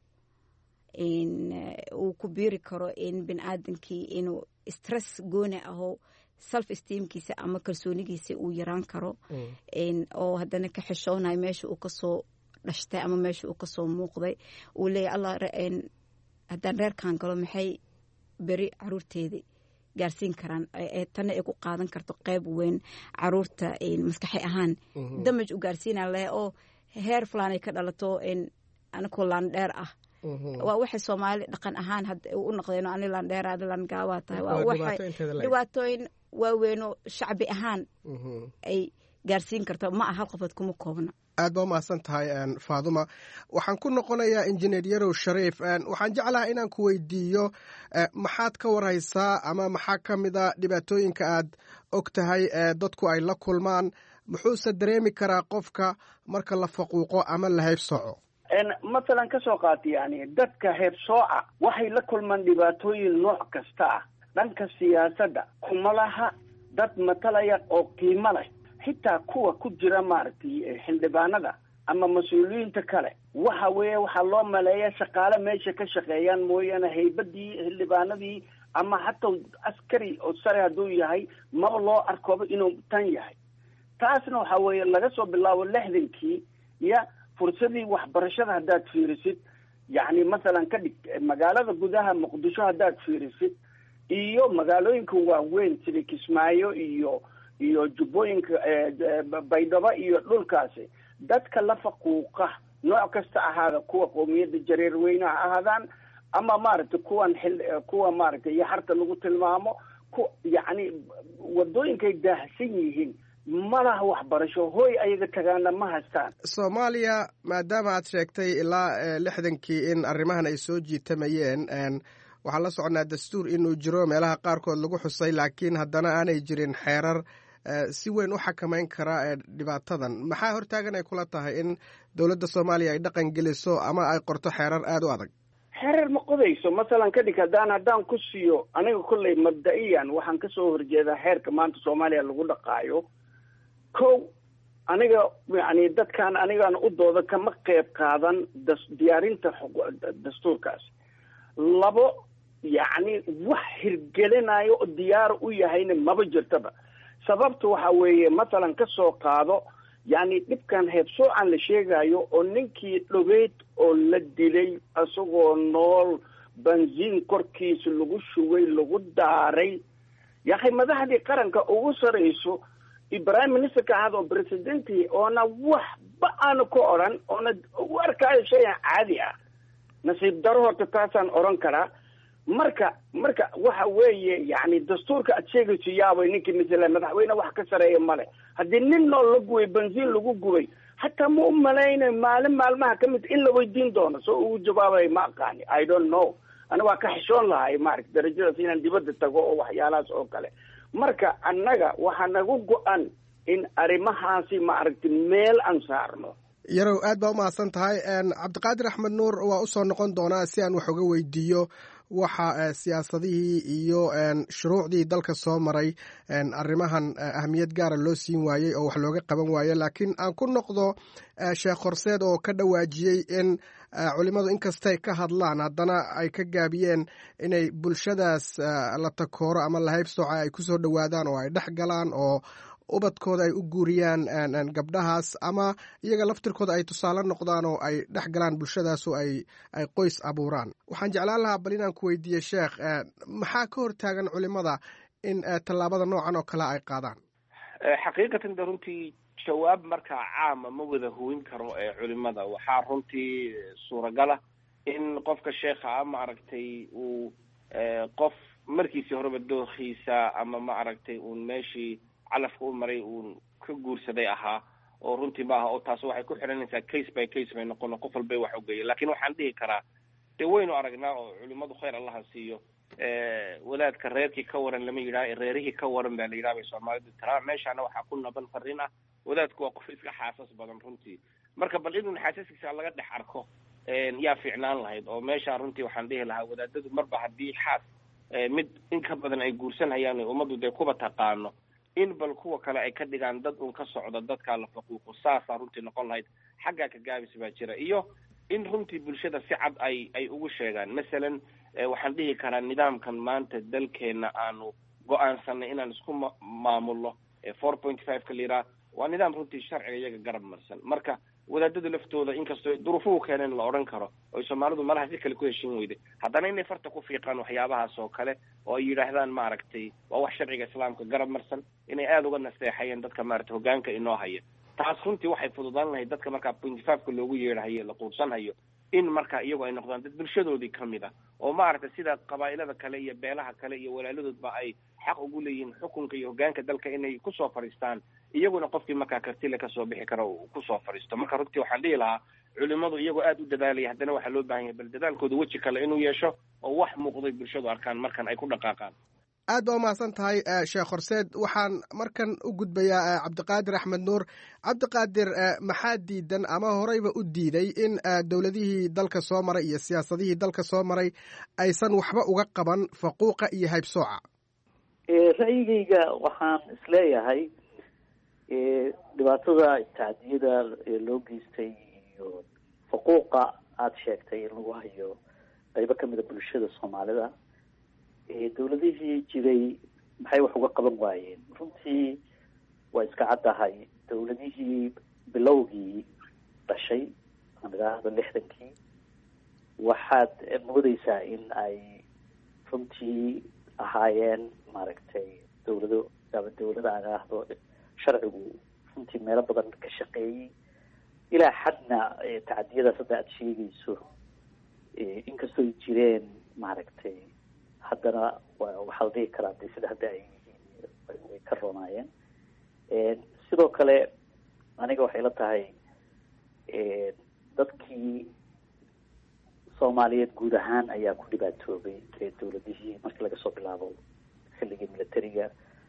uu ku beeri karo biniaadankii inuu stress gooni aho self esteemkiisa ama kalsoonigiisa uu yaraan karo oo haddana ka xishoonayo meesha uu kasoo dhashtay ama meesha uu kasoo muuqday uu leeyahy allah haddaan reerkan galo maxay beri caruurteedii gaarsiin karaan tanna ay ku qaadan karto qayb weyn caruurta maskaxi ahaan damaj u gaarsiinaan leh oo heer falaanay ka dhalato anakoo laandheer ah waa waxay soomaali dhaqan ahaan u noqdeen ani laandheer adi laangaawaa tahay waa waxay dhibaatooyin waaweynoo shacbi ahaan ay gaarsiin karto ma aha hal qofood kuma koobna aad baa umahadsan tahay faaduma waxaan ku noqonayaa injineer yarow shariif waxaan jeclaha inaan ku weydiiyo maxaad ka warhaysaa ama maxaa ka mid a dhibaatooyinka aad og tahay dadku ay la kulmaan muxuuse dareemi karaa qofka marka la faquuqo ama la haybsooco masalan ka soo qaata yani dadka heebsooca waxay la kulmaan dhibaatooyin nooc kasta ah dhanka siyaasadda kuma laha dad matalaya oo qiimo leh xitaa kuwa ku jira maaragtay xildhibaanada ama mas-uuliyiinta kale waxa weeye waxaa loo maleeya shaqaale meesha ka shaqeeyaan mooyaane haybadii xildhibaanadii ama hataa askari oo sare hadduu yahay maba loo arkooba inuu tan yahay taasna waxa weeye laga soo bilaabo 60kii iyo fursadii waxbarashada haddaad fiirisid yacni masalan ka dhig magaalada gudaha muqdisho haddaad fiirisid iyo magaalooyinka waaweyn sida kismaayo iyo jubbooyinka baydhabo iyo dhulkaasi dadka la faquuqa nooc kasta ahaada kuwa qowmiyadda jareer weyne ha ahaadaan ama maaragtay kuwa maaragtay iyo harta lagu tilmaamo yacni wadooyinkay daahsan yihiin malaha waxbarasho hooy ayaga tagaana ma haystaan soomaaliya maadaama aad sheegtay ilaa 60kii in arrimahan ay soo jiitamayeen waxaan la soconaa dastuur inuu jiro meelaha qaarkood lagu xusay laakiin haddana aanay jirin xeerar si weyn u xakamayn kara dhibaatadan maxaa hortaagan ay kula tahay in dowladda soomaaliya ay dhaqan geliso ama ay qorto xeerar aada u adag xeerar ma qodayso masalan ka dhig haddaan ku siiyo aniga kolley mabda-iyan waxaan kasoo horjeedaa xeerka maanta soomaaliya lagu dhaqaayo aniga yani dadkan anigaan u dooda kama qayb qaadan diyaarinta dastuurkaas 2 yacni wax hirgelinayo oo diyaar u yahayna maba jirtaba sababta waxa weeye masalan ka soo qaado yani dhibkan heebsoocan la sheegayo oo ninkii dhogeyd oo la dilay isagoo nool bansiin korkiisa lagu shugay lagu daaray yakhay madaxdii qaranka ugu sarayso prime ministerka ahaad oo presidentii oona waxba aanu ka odhan oona u arkaayo shayan caadi ah nasiib daro horta taasaan odhan karaa marka waxa weeye yani dastuurka aad sheegayso yaabay ninkii masala madaxweyne wax ka sareeya male haddii nin nool la gubay bansiin lagu gubay hataa ma u malaynayo maalmaha ka mid in la weydiin doono soo ugu jawaabay ma aqaani I don't know ana waa ka xishoon lahay maaragta darajadaas inaan dibadda tago oo waxyaalahaas oo kale marka annaga waxaa nagu go-an in arrimahaasi maaragtay meel aan saarno yarow aad baa umahadsan tahay cabdiqaadir axmed nuur waa usoo noqon doonaa si aan wax uga weydiiyo waxa siyaasadihii iyo shuruucdii dalka soo maray arrimahan ahmiyad gaara loo siin waayey oo wax looga qaban waaye laakiin aan ku noqdo sheekh horseed oo ka dhawaajiyey in culimmadu inkastay ka hadlaan haddana ay ka gaabiyeen inay bulshadaas la takooro ama la haybsooca ay ku soo dhowaadaan oo ay dhex galaan oo ubadkooda ay u guuriyaan gabdhahaas ama iyaga laftirkooda ay tusaale noqdaan oo ay dhex galaan bulshadaasoo ay qoys abuuraan waxaan jeclaan lahaa bal inaan ku weydiiye sheekh maxaa ka hortaagan culimada in tallaabada noocan oo kale ay qaadaan xaqiiqatan de runtii jawaab markaa caama ma wada hooyin karo culimada waxaa runtii suuragala in qofka sheekha a maaragtay uu qof markiisii horeba doorkiisa ama maaragtay uun meeshii calafka u maray uun ka guursaday ahaa oo runtii maaha oo taas waxay ku xiranaysaa case by case bay noqono qof walbay wax ugeeya lakin waxaan dhihi karaa dee waynu aragnaa oo culimadu khayr allaha siiyo wadaadka reerkii ka waran lama yidhaha reerihii ka waran baa la yidhaha bay soomaalidu tiraa meeshaana waxaa ku naban fariin ah wadaadku waa qof iska xaasas badan runtii marka bal inuu xaasaskiisa laga dhex arko yaa fiicnaan lahayd oo meeshaa runtii waxaan dhihi lahaa wadaadadu marba haddii xaas mid in ka badan ay guursanhayaan ummaddu dee kuba taqaano in bal kuwa kale ay ka dhigaan dad un ka socda dadkaa la faquuqo saasaa runtii noqon lahayd xaggaa ka gaabis baa jira iyo in runtii bulshada si cad ay ugu sheegaan masalan waxaan dhihi karaa nidaamkan maanta dalkeena aanu go-aansanay inaan isku maamulno 4.5 ka liraa waa nidaam runtii sharciga iyaga garab marsan marka wadaadada laftooda inkastoo duruufuhu keeneen la odhan karo oy soomaalidu malaha si kale ku heshin weyday haddana inay farta ku fiiqaan waxyaabahaas oo kale oo ay yidhaahdaan maaragtay waa wax sharciga islaamka garab marsan inay aada uga nasteexayeen dadka maaragtay hogaanka inoo haya taas runtii waxay fududaan lahayd dadka markaa 0.5ka loogu yeedhahayo la quudsanhayo in marka iyagu ay noqdaan dad bulshadoodii kamid a oo maaragtay sida qabaa'ilada kale iyo beelaha kale iyo walaaladoodba ay xaq ugu leeyihiin xukunka iyo hogaanka dalka inay kusoo fadhiistaan iyaguna qofkii markaa kartile kasoo bixi kara uu kusoo fadhiisto marka runtii waxaan dhihi lahaa culimadu iyagoo aada u dadaalaya haddana waxaa loo baahan yahay bal dadaalkooda weji kale inuu yeesho oo wax muuqday bulshadu arkaan markan ay ku dhaqaaqaan aad baa umahadsan tahay sheekh horseed waxaan markan u gudbayaa cabdiqaadir axmed nuur cabdiqaadir maxaa diidan ama horeyba u diiday in dowladihii dalka soo maray iyo siyaasadihii dalka soo maray aysan waxba uga qaban faquuqa iyo haybsooca ra'yigayga waxaan isleeyahay dhibaatada tacdiyada loo geystay iyo faquuqa aada sheegtay in lagu hayo qaybo kamida bulshada soomaalida dowladihii jiray maxay wax uga qaban waayeen runtii waa iska caddahay dowladihii bilowgii dhashay aan idhaahdo 60kii waxaad moodeysaa in ay runtii ahaayeen maaragtay dowlado ama dowlada aan idhaahdo sharcigu runtii meelo badan ka shaqeeyey ilaa xadna tacadiyadaas hadda aada sheegayso inkastoo ay jireen maaragtay haddana waxaa la dhihi karaa de sida hadda ay yihiin way ka roonaayeen sidoo kale aniga waxay la tahay dadkii soomaaliyeed guud ahaan ayaa ku dhibaatoobay dowladihii markii laga soo bilaabo xilligii militariga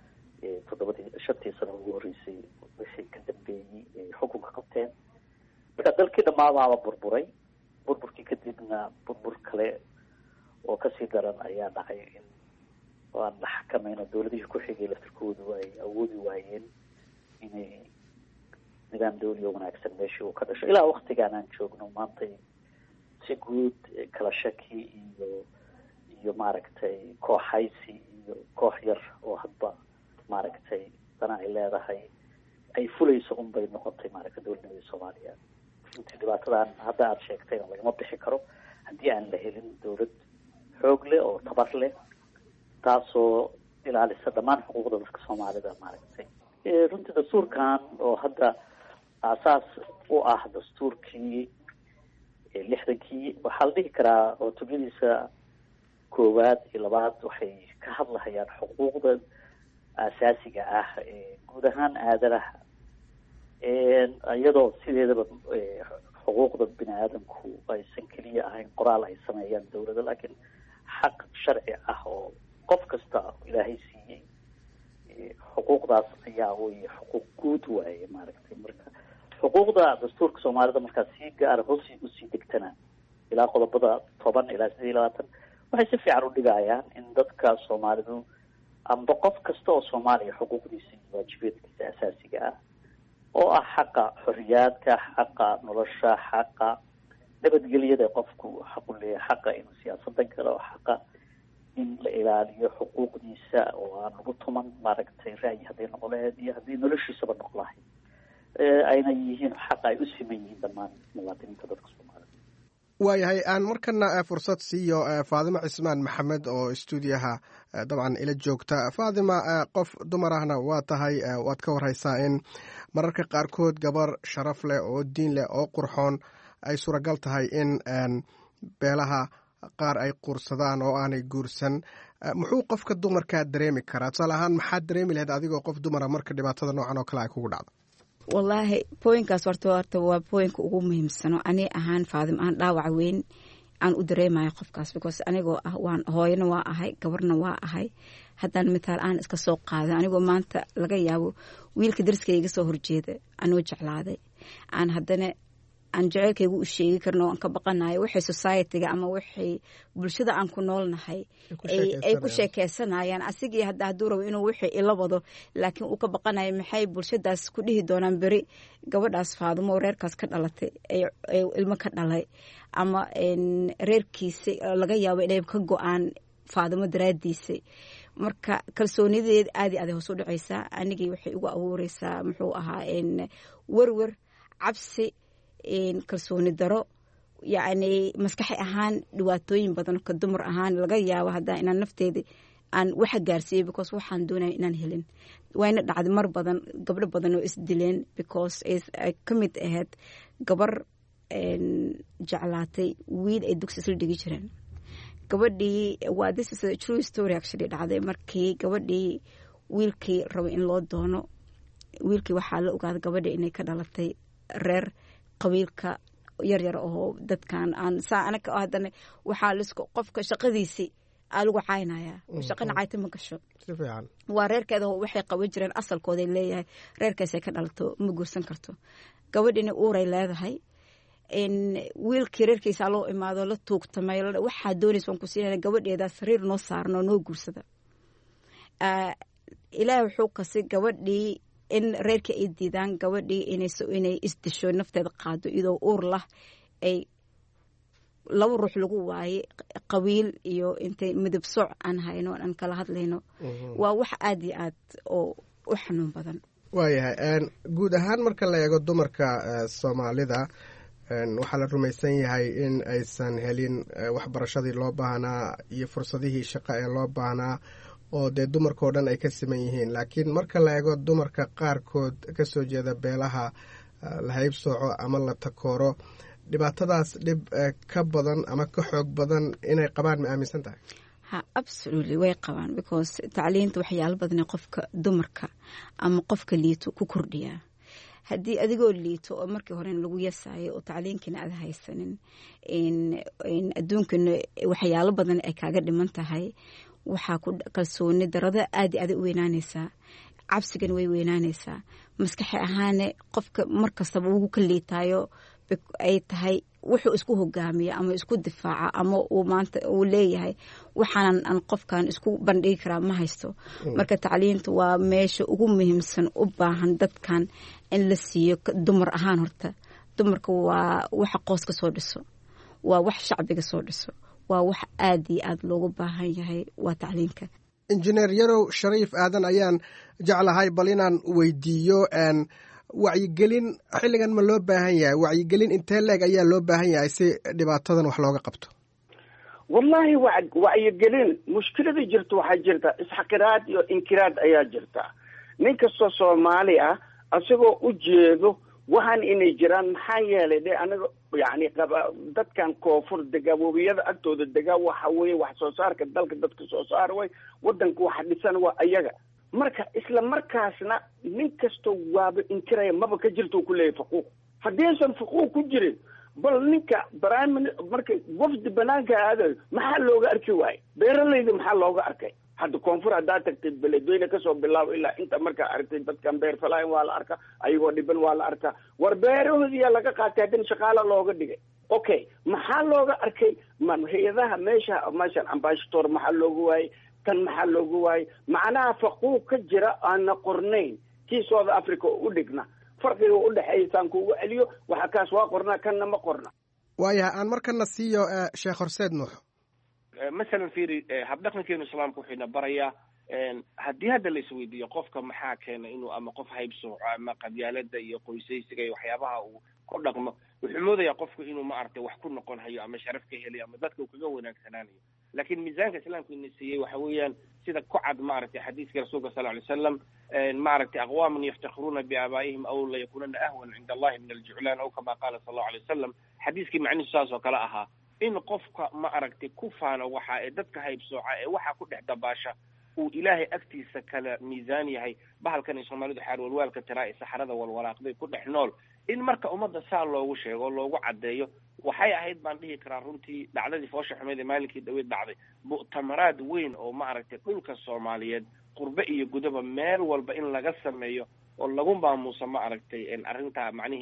5 sano ugu horreysay wixii ka dambeeyey xukunka qabteen marka dalkii dhammaadaaba burburay burburkii kadibna burbur kale oo kasii daran ayaa dhacay in aan la xakamayno dowladihii ku xigay laftirkoodu ay awoodi waayeen inay nidaam dawli oo wanaagsan meeshii uu ka dhasho ilaa waktigaan aan joogno maantay si guud kala shaki iyo maaragtay kooxaysi iyo koox yar oo hadba maaragtay dana ay leedahay ay fulayso unbay noqotay maaragtay dowladnimada soomaaliya runtii dhibaatadan hadda aada sheegtayna lagama bixi karo haddii aan la helin dowlad xoog leh oo tabar leh taasoo ilaalisa dhammaan xuquuqda dadka soomaalida maaragtay runtii dastuurkan oo hadda aasaas u ah dastuurkii 60kii waxaa la dhihi karaa oo tubyadiisa 1 iyo 2 waxay ka hadlahayaan xuquuqda aasaasiga ah guud ahaan aadanaha iyadoo sideedaba xuquuqda bini aadamku aysan keliya ahayn qoraal ay sameeyaan dowladda laakiin xaq sharci ah oo qof kasta ilaahay siiyey xuquuqdaas ayaa wey xuquuq guud waaye maaragtay marka xuquuqda dastuurka soomaalida markaa si gaara hoos usii degtana ilaa qodobada 10 ilaa 20 waxay si fiican u dhigayaan in dadka soomaalidu amba qof kasta oo soomaaliya xuquuqdiisa iyo waajibaadkiisa asaasiga ah oo ah xaqa xorriyaadka xaqa nolosha xaqa nabadgelyada qofku xaqu leeyahay xaqa inuu siyaasadan galo xaqa in la ilaaliyo xuquuqdiisa oo aan lagu tuman maaragtay ra'yi hadday noqon lahayd iyo haddii noloshiisaba noqon lahayd ayna yihiin xaqa ay u siman yihiin dhammaan muwaadiniinta dadka soomaalida waayahay aan markana fursad siiyo faadimo cismaan maxamed oo stuudiyaha dabcan ila joogta faadima qof dumar ahna waa tahay waad ka warhaysaa in mararka qaarkood gabar sharaf leh oo diin leh oo qurxoon ay suuragal tahay in beelaha qaar ay quursadaan oo aanay guursan muxuu qofka dumarkaa dareemi karaa tusaale ahaan maxaad dareemi lahayd adigoo qof dumara marka dhibaatada noocan oo kale ay kugu dhacdo wallaahi booyinkaas horta waa booyinka ugu muhiimsano ani ahaan faadim aan dhaawac weyn aan u dareemayo qofkaas because anigoo ah waan hooyana waa ahay gabarna waa ahay haddaan mitaal aan iska soo qaaday anigoo maanta laga yaabo wiilka dariska iga soo horjeeda anoo jeclaaday aan haddana aan jaceylkaygu u sheegi karno aan ka baqanayo waxay society-ga ama waxay bulshada aan ku noolnahay ay ku sheekeysanayaan asigii hadduu rabo inuu wixii ila wado laakiin uu ka baqanayo maxay bulshadaas ku dhihi doonaan beri gabadhaas Faadumo reerkaas ka dhalatay ay ilmo ka dhalay ama reerkiisa laga yaabo inay ka go'aan Faadumo daraadiisa marka kalsoonideed aad hoos u dhacaysaa anigii waxay ugu abuuraysaa muxuu ahaa warwar cabsi kalsooni daro yacni maskaxi ahaan dhibaatooyin badan ka dumar ahaan laga yaabo haddaa inaan nafteeda aan waxa gaarsiiyo because waxaan doonaya inaan helin wayna dhacday mar badan gabdho badan oo isdileen because ay ka mid ahayd gabar jeclaatay wiil ay dugsi isla dhigi jireen gabadhii waa this is a true story actually dhacday markii gabadhii wiilkii rabo in loo doono wiilkii waxaa la ogaaday gabadhii inay ka dhalatay reer qabiilka yar oo dadkan aan saa anaka hadana waxaa lisku qofka shaqadiisii aa lagu caynaya shaqana cayta ma gasho waa reerkeeda waxay qaban jireen asalkooday leeyahay reerkaasay ka dhalato ma guursan karto gabadhina uuray leedahay wiilkii reerkiisa loo imaado la tuugtamay waxaa doonaysa waan ku siinayna gabadheeda sariir noo saarno noo guursada ilaahay wuxuu kasay gabadhii in reerka ay diidaan gabadhii inay isdisho nafteeda qaado iyadoo uur lah ay laba ruux lagu waaye qabiil iyo intay midab sooc aan hayno aan kala hadlayno waa wax aad iyo aad oo u xanuun badan waayahay guud ahaan marka la eego dumarka Soomaalida waxaa la rumaysan yahay in aysan helin waxbarashadii loo baahnaa iyo fursadihii shaqo ee loo baahnaa oo dee dumarkao dhan ay ka siman yihiin laakiin marka la eego dumarka qaarkood ka soo jeeda beelaha la haybsooco ama la takooro dhibaatadaas dhib ka badan ama ka xoog badan inay qabaan ma aaminsan tahay absolutely way qabaan because tacliinta waxyaalo badan qofka dumarka ama qofka liito ku kordhiyaa haddii adigoo liito oo markii hore lagu yasaayo oo tacliinkiina aad haysanin adduunkana waxyaalo badan ay kaaga dhiman tahay waxaa ku kalsooni darada aad u weynaanaysaa cabsigan way weynaanaysaa maskaxi ahaane qofka markastaba ugu ka liitaayo ay tahay wuxuu isku hogaamiya ama isku difaaca ama uu maanta uu leeyahay waxaan aan qofkan isku bandhigi karaa ma haysto marka tacliintu waa meesha ugu muhiimsan u baahan dadkan in la siiyo dumar ahaan horta dumarka waa waxa qoyska soo dhiso waa wax shacbiga soo dhiso waa wax aad iyo aad loogu baahan yahay waa tacliinka injineer yarow shariif aadan ayaan jeclahay bal inaan weydiiyo wacyigelin xilligan ma loo baahan yahay wacyigelin intee leeg ayaa loo baahan yahay si dhibaatadan wax looga qabto wallahi wacyigelin mushkilada jirta waxaa jirta isxaqiraad iyo inkiraad ayaa jirta nin kastoo Soomaali ah asagoo u jeedo waxaan inay jiraan maxaa yeelay de anaga yani dadkan koonfur degawiyada agtooda dega waxa weeye wax soo saarka dalka dadka soo saar way wadanka waxa dhisan waa ayaga marka isla markaasna nin kasto waaba inkiraya maba ka jirto ku leeyahay xuquuq hadaysan xuquuq ku jirin bal ninka marka wafdi banaanka aadayo maxaa looga arki waayay beeralayda maxaa looga arkay hadda koonfur haddaa tagtay beledweyne kasoo bilaabo ilaa inta markaa aragtay dadkan beer falaayan waa la arkaa ayagoo dhiban waa la arkaa war beerahoodiyaa laga qaatay haddana shaqaala looga dhigay okay maxaa looga arkay hay-adaha meeshan ambassador maxaa looga waayey tan maxaa looga waayey macnaha faquuq ka jira aana qornayn kii South Africa u dhigna farqiga u dhaxeeya saan kuugu celiyo waxa kaas waa qornaa kanna ma qorna waayahay aan markana siiyo sheekh Horseed Nuux مثلا في habdhaqanka keenu islaamku wuxuu barayaa hadii hadda la isweydiiyo qofka maxaa keenay inuu ama qof haybsooco ama qabyaalada iyo qoysaysiga iyo waxyaabaha uu ku dhaqmo wuxuu moodayaa qofku inuu ma aragtay wax ku noqon hayo ama sharaf ka helayo ama dadka uu kaga wanaagsanaanayo laakiin miisaanka islaamku inuu siiyay waxa weeyaan sida ku cad ma aragtay xadiiska rasuulka sallallahu alayhi wasallam ma aragtay aqwaamun yaftakhiruna bi abaa'ihim aw la yakununa ahwan 'inda allahi min al-ju'lan aw kama qala sallallahu alayhi wasallam xadiiskii macnihiisu saas oo kale ahaa in qofka ma aragtay ku faano waxa ay dadka haybsooca ee waxa ku dhex dabaasha uu ilaahay agtiisa kala miisaan yahay bahalkan Soomaalidu xaar walwaalka tiraa ee saxarada walwalaaqday ku dhex nool in marka ummadda saa loogu sheego loogu cadeeyo waxay ahayd baan dhihi karaa runtii dhacdadii foosha xumeed ee maalinkii dhaweyd dhacday mu'tamaraad weyn oo ma aragtay dhulka Soomaaliyeed qurbe iyo gudaba meel walba in laga sameeyo oo lagu maamuuso ma aragtay in arrinta macnihii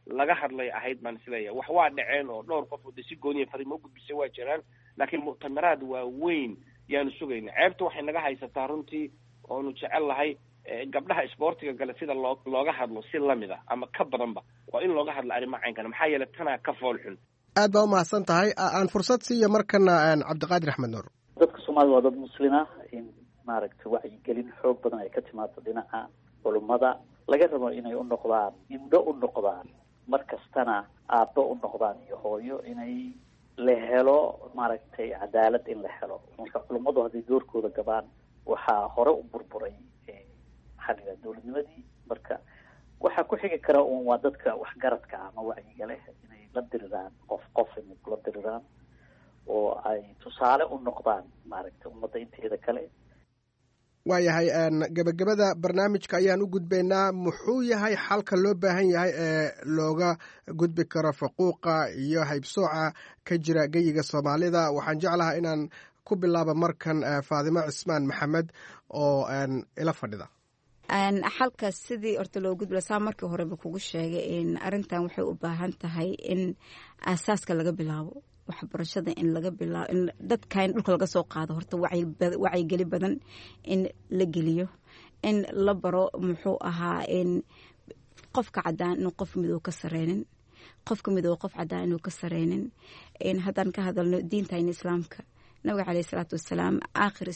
laga hadlay ahayd baan isleeyahay. wax waa dhaceen oo dhowr qof oo si gooniya fariimo u gudbisay waa jiraan, laakiin mu'tamaraad waa weyn yaanu sugayna. ceebta waxay naga haysataa runtii oonu jecel lahay gabdhaha isboortiga gale sida looga hadlo si lamid ah ama ka badanba waa in looga hadlo arrimaha caynkana, maxaa yeelay tanaa ka fool xun. aad baa umahadsan tahay. aan fursad siiya markana cabdiqaadir axmed nuur. dadka soomaalida waa dad muslima, in maaragtay wacyigelin xoog badan ay ka timaado dhinaca culummada, laga rabo inay u noqdaan indho u noqdaan mar kastana aabbo u noqdaan iyo hooyo, inay la helo maaragtay cadaalad in la helo. marka culummadu hadday doorkooda gabaan waxaa hore u burburay maxaa la yidhaha dowladnimadii. marka waxaa ku xigi kara un waa dadka waxgaradka ama wacyiga leh inay la diriraan qof inay kula diriraan oo ay tusaale u noqdaan maaragtay ummadda inteeda kale. waayahay gebagabada barnaamijka ayaan u gudbaynaa. muxuu yahay xalka loo baahan yahay ee looga gudbi karo faquuqa iyo haybsooca ka jira geyiga soomaalida? waxaan jeclahaa inaan ku bilaabo markan faadimo cismaan maxamed oo ila fadhida. xalkaas sidii horta loo gudbila saa markii horeba kugu sheegay in arintan waxay u baahan tahay in aasaaska laga bilaabo, waxbarashada in laga bilaabo, in dadka in dhulka laga soo qaado, horta wacyigeli badan in la geliyo, in la baro muxuu ahaa in qofka cadaan inuu qof midow ka sareynin, qofka midow qof cadaan inuu ka sareynin. in haddaan ka hadalno diintayna islaamka, nabiga caleyhi salaatu wasalaam aakhir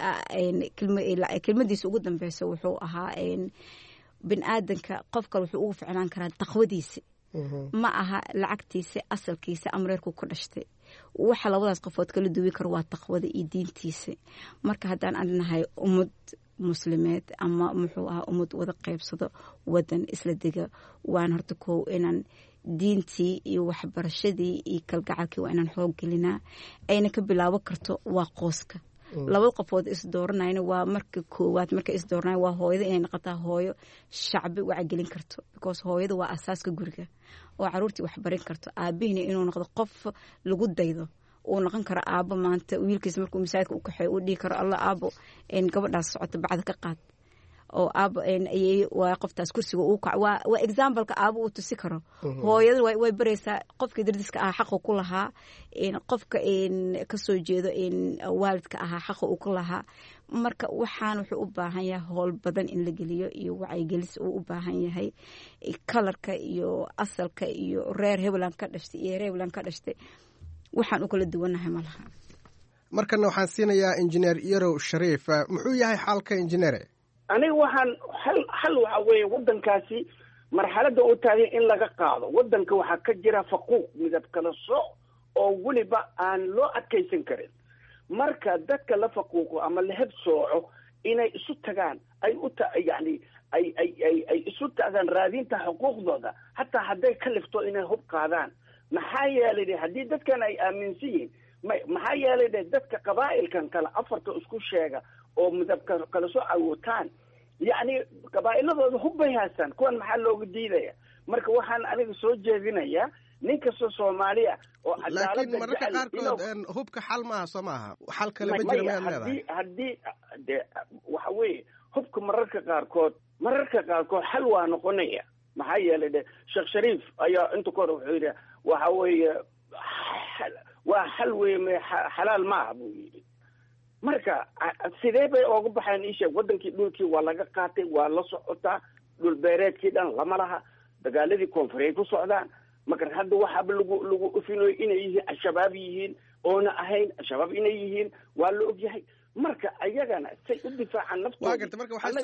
kelmadiisa ugu dambeysa wuxuu ahaa bin aadanka qof kale wuxuu ugu ficnaan karaa taqwadiisa, ma aha lacagtiisa, asalkiisa ama reerku ka dhashtay. waxa labadaas qofood kala duwi karo waa taqwada iyo diintiisa. marka haddaan adnahay ummad muslimeed ama muxuu ahaa ummad wada qaybsado, wadan isla dega, waan horta kow inaan diintii iyo waxbarashadii iyo kalgacalkii waa inaan xoog gelinaa. ayna ka bilaabo karto waa qooska. laba qofood isdooranayna waa marka koowaad, marka isdooranay waa hooyada inay noqotaa hooyo shacbi wacyigelin karto, because hooyada waa asaaska guriga oo caruurtii waxbarin karto. aabihina inuu noqdo qof lagu daydo, uu noqon karo aabo maanta wiilkiisa markuu masaajidka u kaxeeyo uu dhihi karo alla aabo gabadhaas socota bacda ka qaad, oo aabo waa qoftaas kursiga uu kac. waa exampleka aabo uu tusi karo. hooyada way baraysaa qofkii dardiska ahaa xaqu ku lahaa, qofka kasoo jeedo waalidka ahaa xaqa uu ku lahaa. marka waxaan wuxuu u baahan yahay howl badan in la geliyo iyo wacyigelis uu u baahan yahay. kalarka iyo asalka iyo reer heblan ka dhashtay iyo reer heblan ka dhashtay waxaan u kala duwanahay ma laha. markana waxaan siinayaa injineer yarow shariif. muxuu yahay xalka injineere? aniga waxaan xal waxa weeye waddankaasi marxaladda uu taagay in laga qaado. waddanka waxaa ka jira faquuq midab kala sooc oo weliba aan loo adkaysan karin. marka dadka la faquuqo ama la heb sooco inay isu tagaan ay isu tagaan raadinta xuquuqdooda, hataa hadday ka lifto inay hub qaadaan. maxaa yeelay haddii dadkan ay aaminsan yihiin, maxaa yeelay dadka qabaa'ilkan kale afarta isku sheega oo midabka kala soo awootaan, yacni qabaa'iladooda hubbay haystaan, kuwan maxaa looga diidaya? marka waxaan aniga soo jeedinayaa nin kastoo Soomaaliya oo laakiin mararka qaarkood hubka xal maaha soo maaha, xal kale ma jiro miyaad leedahay? haddii waxa weeye hubka mararka qaarkood xal waa noqonaya. maxaa yeelay sheekh shariif ayaa inta kor wuxuu yidhi waxa weeye waa xal weeye xalaal maaha buu yidhi. marka sidee bay ooga baxeen isheeg? wadankii dhulkii waa laga qaatay, waa la socotaa, dhul beereedkii dhan lama laha, dagaaladii koonfureed ku socdaan. marka hadda waxaaba lagu ufinayo inay yihiin al-shabaab yihiin oona ahayn al-shabaab inay yihiin waa la ogyahay. marka ayagana say u difaacaan naftooda. marka waxaad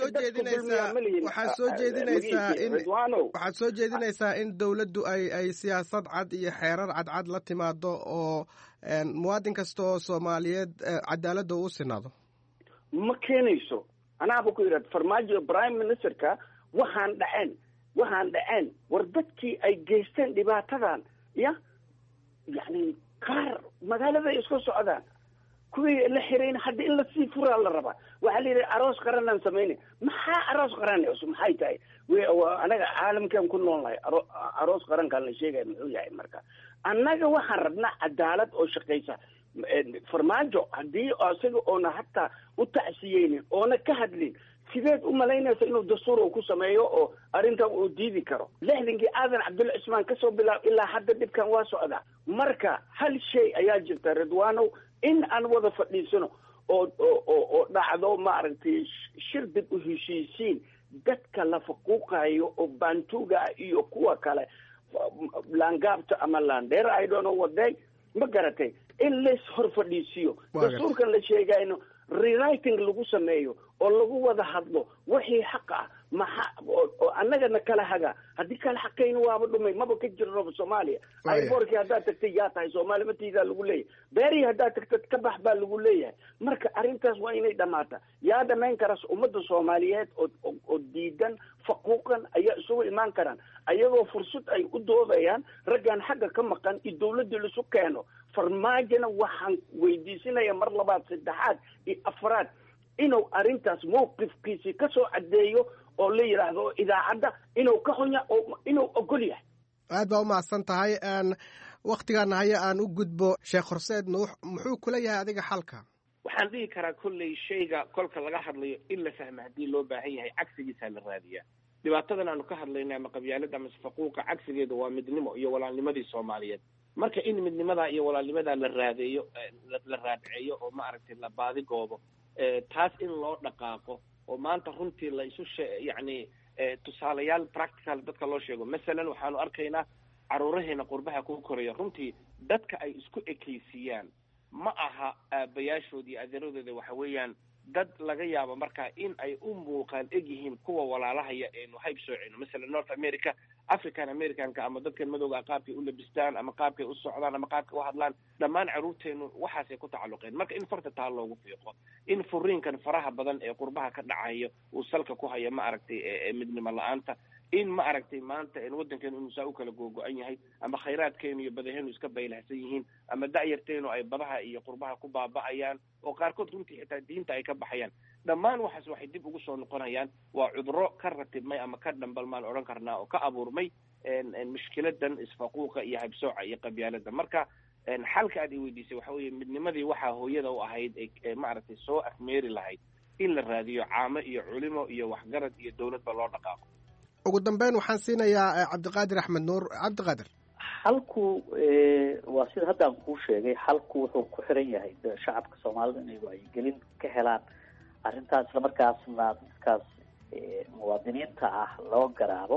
soo jeedinaysaa in dawladdu ay siyaasad cad iyo xeerar cadcad la timaado oo muwaadin kasta oo Soomaaliyeed cadaaladda u sinaado. ma keenayso. anaaba ku yidhahda farmaajo prime ministerka waxaan dhaceen war dadkii ay geysteen dhibaatadan yani qaar magaaladay isku socdaan, kuwii la xirayn hadda in lasii furaa la rabaa. waxaa la yidhi aroos qaranaan samayna. maxaa aroos qaran maxay tahay? anaga caalamkan ku nool nahay, aroos qarankaan la sheegaya muxuu yahay? marka annaga waxaan rabnaa cadaalad oo shaqaysa. farmaajo haddii isaga oona hataa u tacsiyeynin oona ka hadlin sideed u malaynaysa inuu dastuur uu ku sameeyo oo arrintan uu diidi karo? lixdankii aadan cabdulla cismaan kasoo bilaab ilaa hadda dhibkan waa socdaa. marka hal shay ayaa jirta Ridwaanow, in aan wada fadhiisano oo dhacdo maaragtay shir dib u heshiisiin dadka la faquuqayo oo bantuga iyo kuwa kale laangaabta ama laandheer I don't know what they ma garatay in lees hor fadhiisiyo dastuurkan la sheegayno rewriting lagu sameeyo oo lagu wada hadlo wixii xaq ah oo annagana kala haga haddii kala xaqayna waaba dhumay maba ka jirno Soomaaliya ayboorkii haddaa tagtay yaa tahay Soomaali matiida lagu leeyahay beeri haddaa tagtay ka bax baa lagu leeyahay marka arrintaas waa inay dhamaata yaa dhamayn karas ummadda Soomaaliyeed oo diidan faquuqan ayaa isugu imaan karaan ayagoo fursad ay u doodayaan raggan xagga ka maqan iyo dawladda la isu keeno farmaajana waxaan weydiisinaya mar labaad saddexaad iyo afraad inuu arrintaas mowqifkiisii ka soo caddeeyo oo la yidhaahdo idaacadda inuu ka xunya oo inuu ogol yahay. aad baa u mahadsan tahay waktigaana haya aan u gudbo Sheekh Horseed Nuux, muxuu kula yahay adiga xalka? waxaan dhihi karaa kolley shayga kolka laga hadlayo in la fahmo haddii loo baahan yahay cagsigiisa la raadiyaa. dhibaatadan aanu ka hadlaynaa ama qabyaalada ama faquuqa cagsigeeda waa midnimo iyo walaalnimadii Soomaaliyeed. marka in midnimada iyo walaalnimada la raadeeyo la raadceeyo oo maaragtay la baadi goobo taas in loo dhaqaaqo oo maanta runtii la isu yani tusaalayaal practical dadka loo sheego. masalan waxaanu arkaynaa caruuraheena qurbaha ku koraya runtii dadka ay isku ekaysiiyaan ma aha aabayaashoodii adeeradooda waxa weeyaan dad laga yaabo markaa in ay u muuqaan egyihiin kuwa walaalahaya eenu hayb soocino. masalan North America, African Americanka ama dadkan madowga qaabkay u labistaan ama qaabkay u socdaan ama qaabkay u hadlaan dhammaan caruurteenu waxaasay ku tacalluqeen. marka in farta taa loogu fiiqo in furiinkan faraha badan ee qurbaha ka dhacayo uu salka ku haya ma aragtay midnimo la-aanta in ma aragtay maanta waddankeenu inuu saa u kala googo-an yahay ama khayraadkeenu iyo badaheenu iska baylahsan yihiin ama da'yarteenu ay badaha iyo qurbaha ku baaba'ayaan oo qaarkood runtii xitaa diinta ay ka baxayaan. dhammaan waxaas waxay dib ugu soo noqonayaan waa cuduro ka ratibmay ama ka dhambalmaan odhan karnaa oo ka abuurmay mushkiladan isfaquuqa iyo habsooca iyo qabyaalada. marka xalka aad i weydiisay waxa weeye midnimadii waxaa hooyada u ahayd maaragtay soo afmeeri lahayd in la raadiyo caamo iyo culimo iyo waxgarad iyo dawladba loo dhaqaaqo. ugu dambeyn waxaan siinayaa Cabdiqaadir Axmed Nuur. Cabdiqaadir, xalku waa sida hadda aan kuu sheegay, xalku wuxuu ku xiran yahay shacabka Soomaalida inay wacyigelin ka helaan arrintaas isla markaasna dadkaas muwaadiniinta ah loo garaabo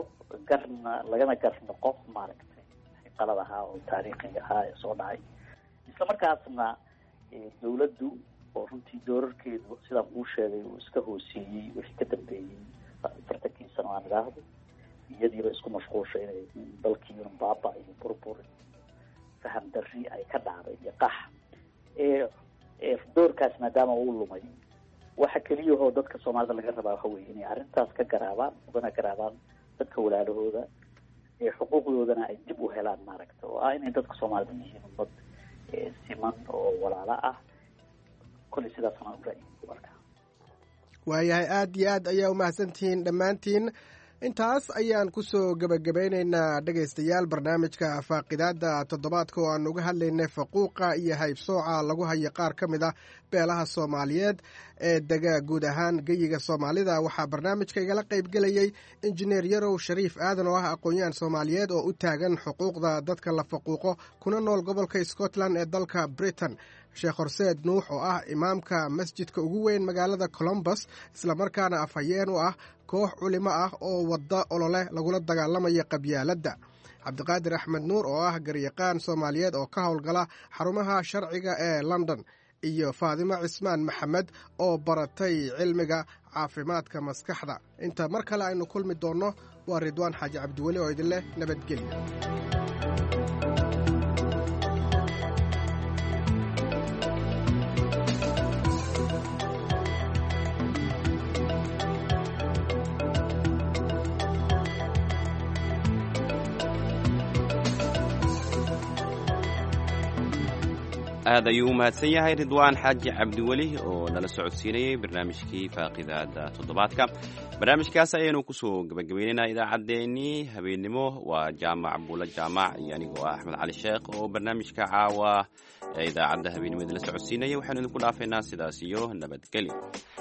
lagana gar noqo maaragtay qalad ahaa oo taariikhi ahaa ee soo dhacay. isla markaasna dawladdu oo runtii doorarkeedu sidaan kuu sheegay uu iska hooseeyey wixii ka dambeeyey 40 sano aan idhaahdo iyadiiba isku mashquulshay inay dalkiina baaba iyo burbur faham darri ay ka dhacday iyo qax doorkaas maadaama uu lumay waxa keliyahoo dadka Soomaalida laga rabaa waxa weeye inay arrintaas ka garaabaan ugana garaabaan dadka walaalahooda xuquuqdoodana ay dib u helaan maaragta oo inay dadka Soomaalida yihiin ummad siman oo walaala ah kulli sidaas ma u waayahay aad iyo aad ayaa u mahadsantihiin dhammaantiin. intaas ayaan ku soo gebagabeynaynaa dhegaystayaal barnaamijka faaqidaada toddobaadka oo aan uga hadlaynay faquuqa iyo haybsooca lagu hayo qaar ka mid ah beelaha Soomaaliyeed ee dega guud ahaan geyiga Soomaalida. waxaa barnaamijka igala qaybgelayay injineer Yarow Shariif Aadan oo ah aqoon-yahan Soomaaliyeed oo u taagan xuquuqda dadka la faquuqo kuna nool gobolka Scotland ee dalka Britain. Sheekh Horseed Nuux oo ah imaamka masjidka ugu weyn magaalada Columbus islamarkaana afhayeen u ah koox culimo ah oo wada olole lagula dagaalamaya qabyaaladda. Cabdiqaadir Axmed Nuur oo ah garyaqaan Soomaaliyeed oo ka howlgala xarumaha sharciga ee London iyo Faadimo Cismaan Maxamed oo baratay cilmiga caafimaadka maskaxda. inta mar kale aynu kulmi doonno waa Ridwaan Xaaji Cabdiweli oo idin leh nabadgelyo. aad ayuu u mahadsan yahay Ridwaan Xaaji Cabdiweli oo nala socodsiinayay barnaamijkii faaqidaada toddobaadka. barnaamijkaas ayaynu kusoo gabagabaynaynaa idaacaddeenii habeennimo. waa jaamac buula jaamac iyo anigoo ah Axmed Cali Sheekh oo barnaamijka caawa ee idaacadda habeennimo idinla socodsiinaya. waxaanu idinku dhaafaynaa sidaas iyo nabadgelyo.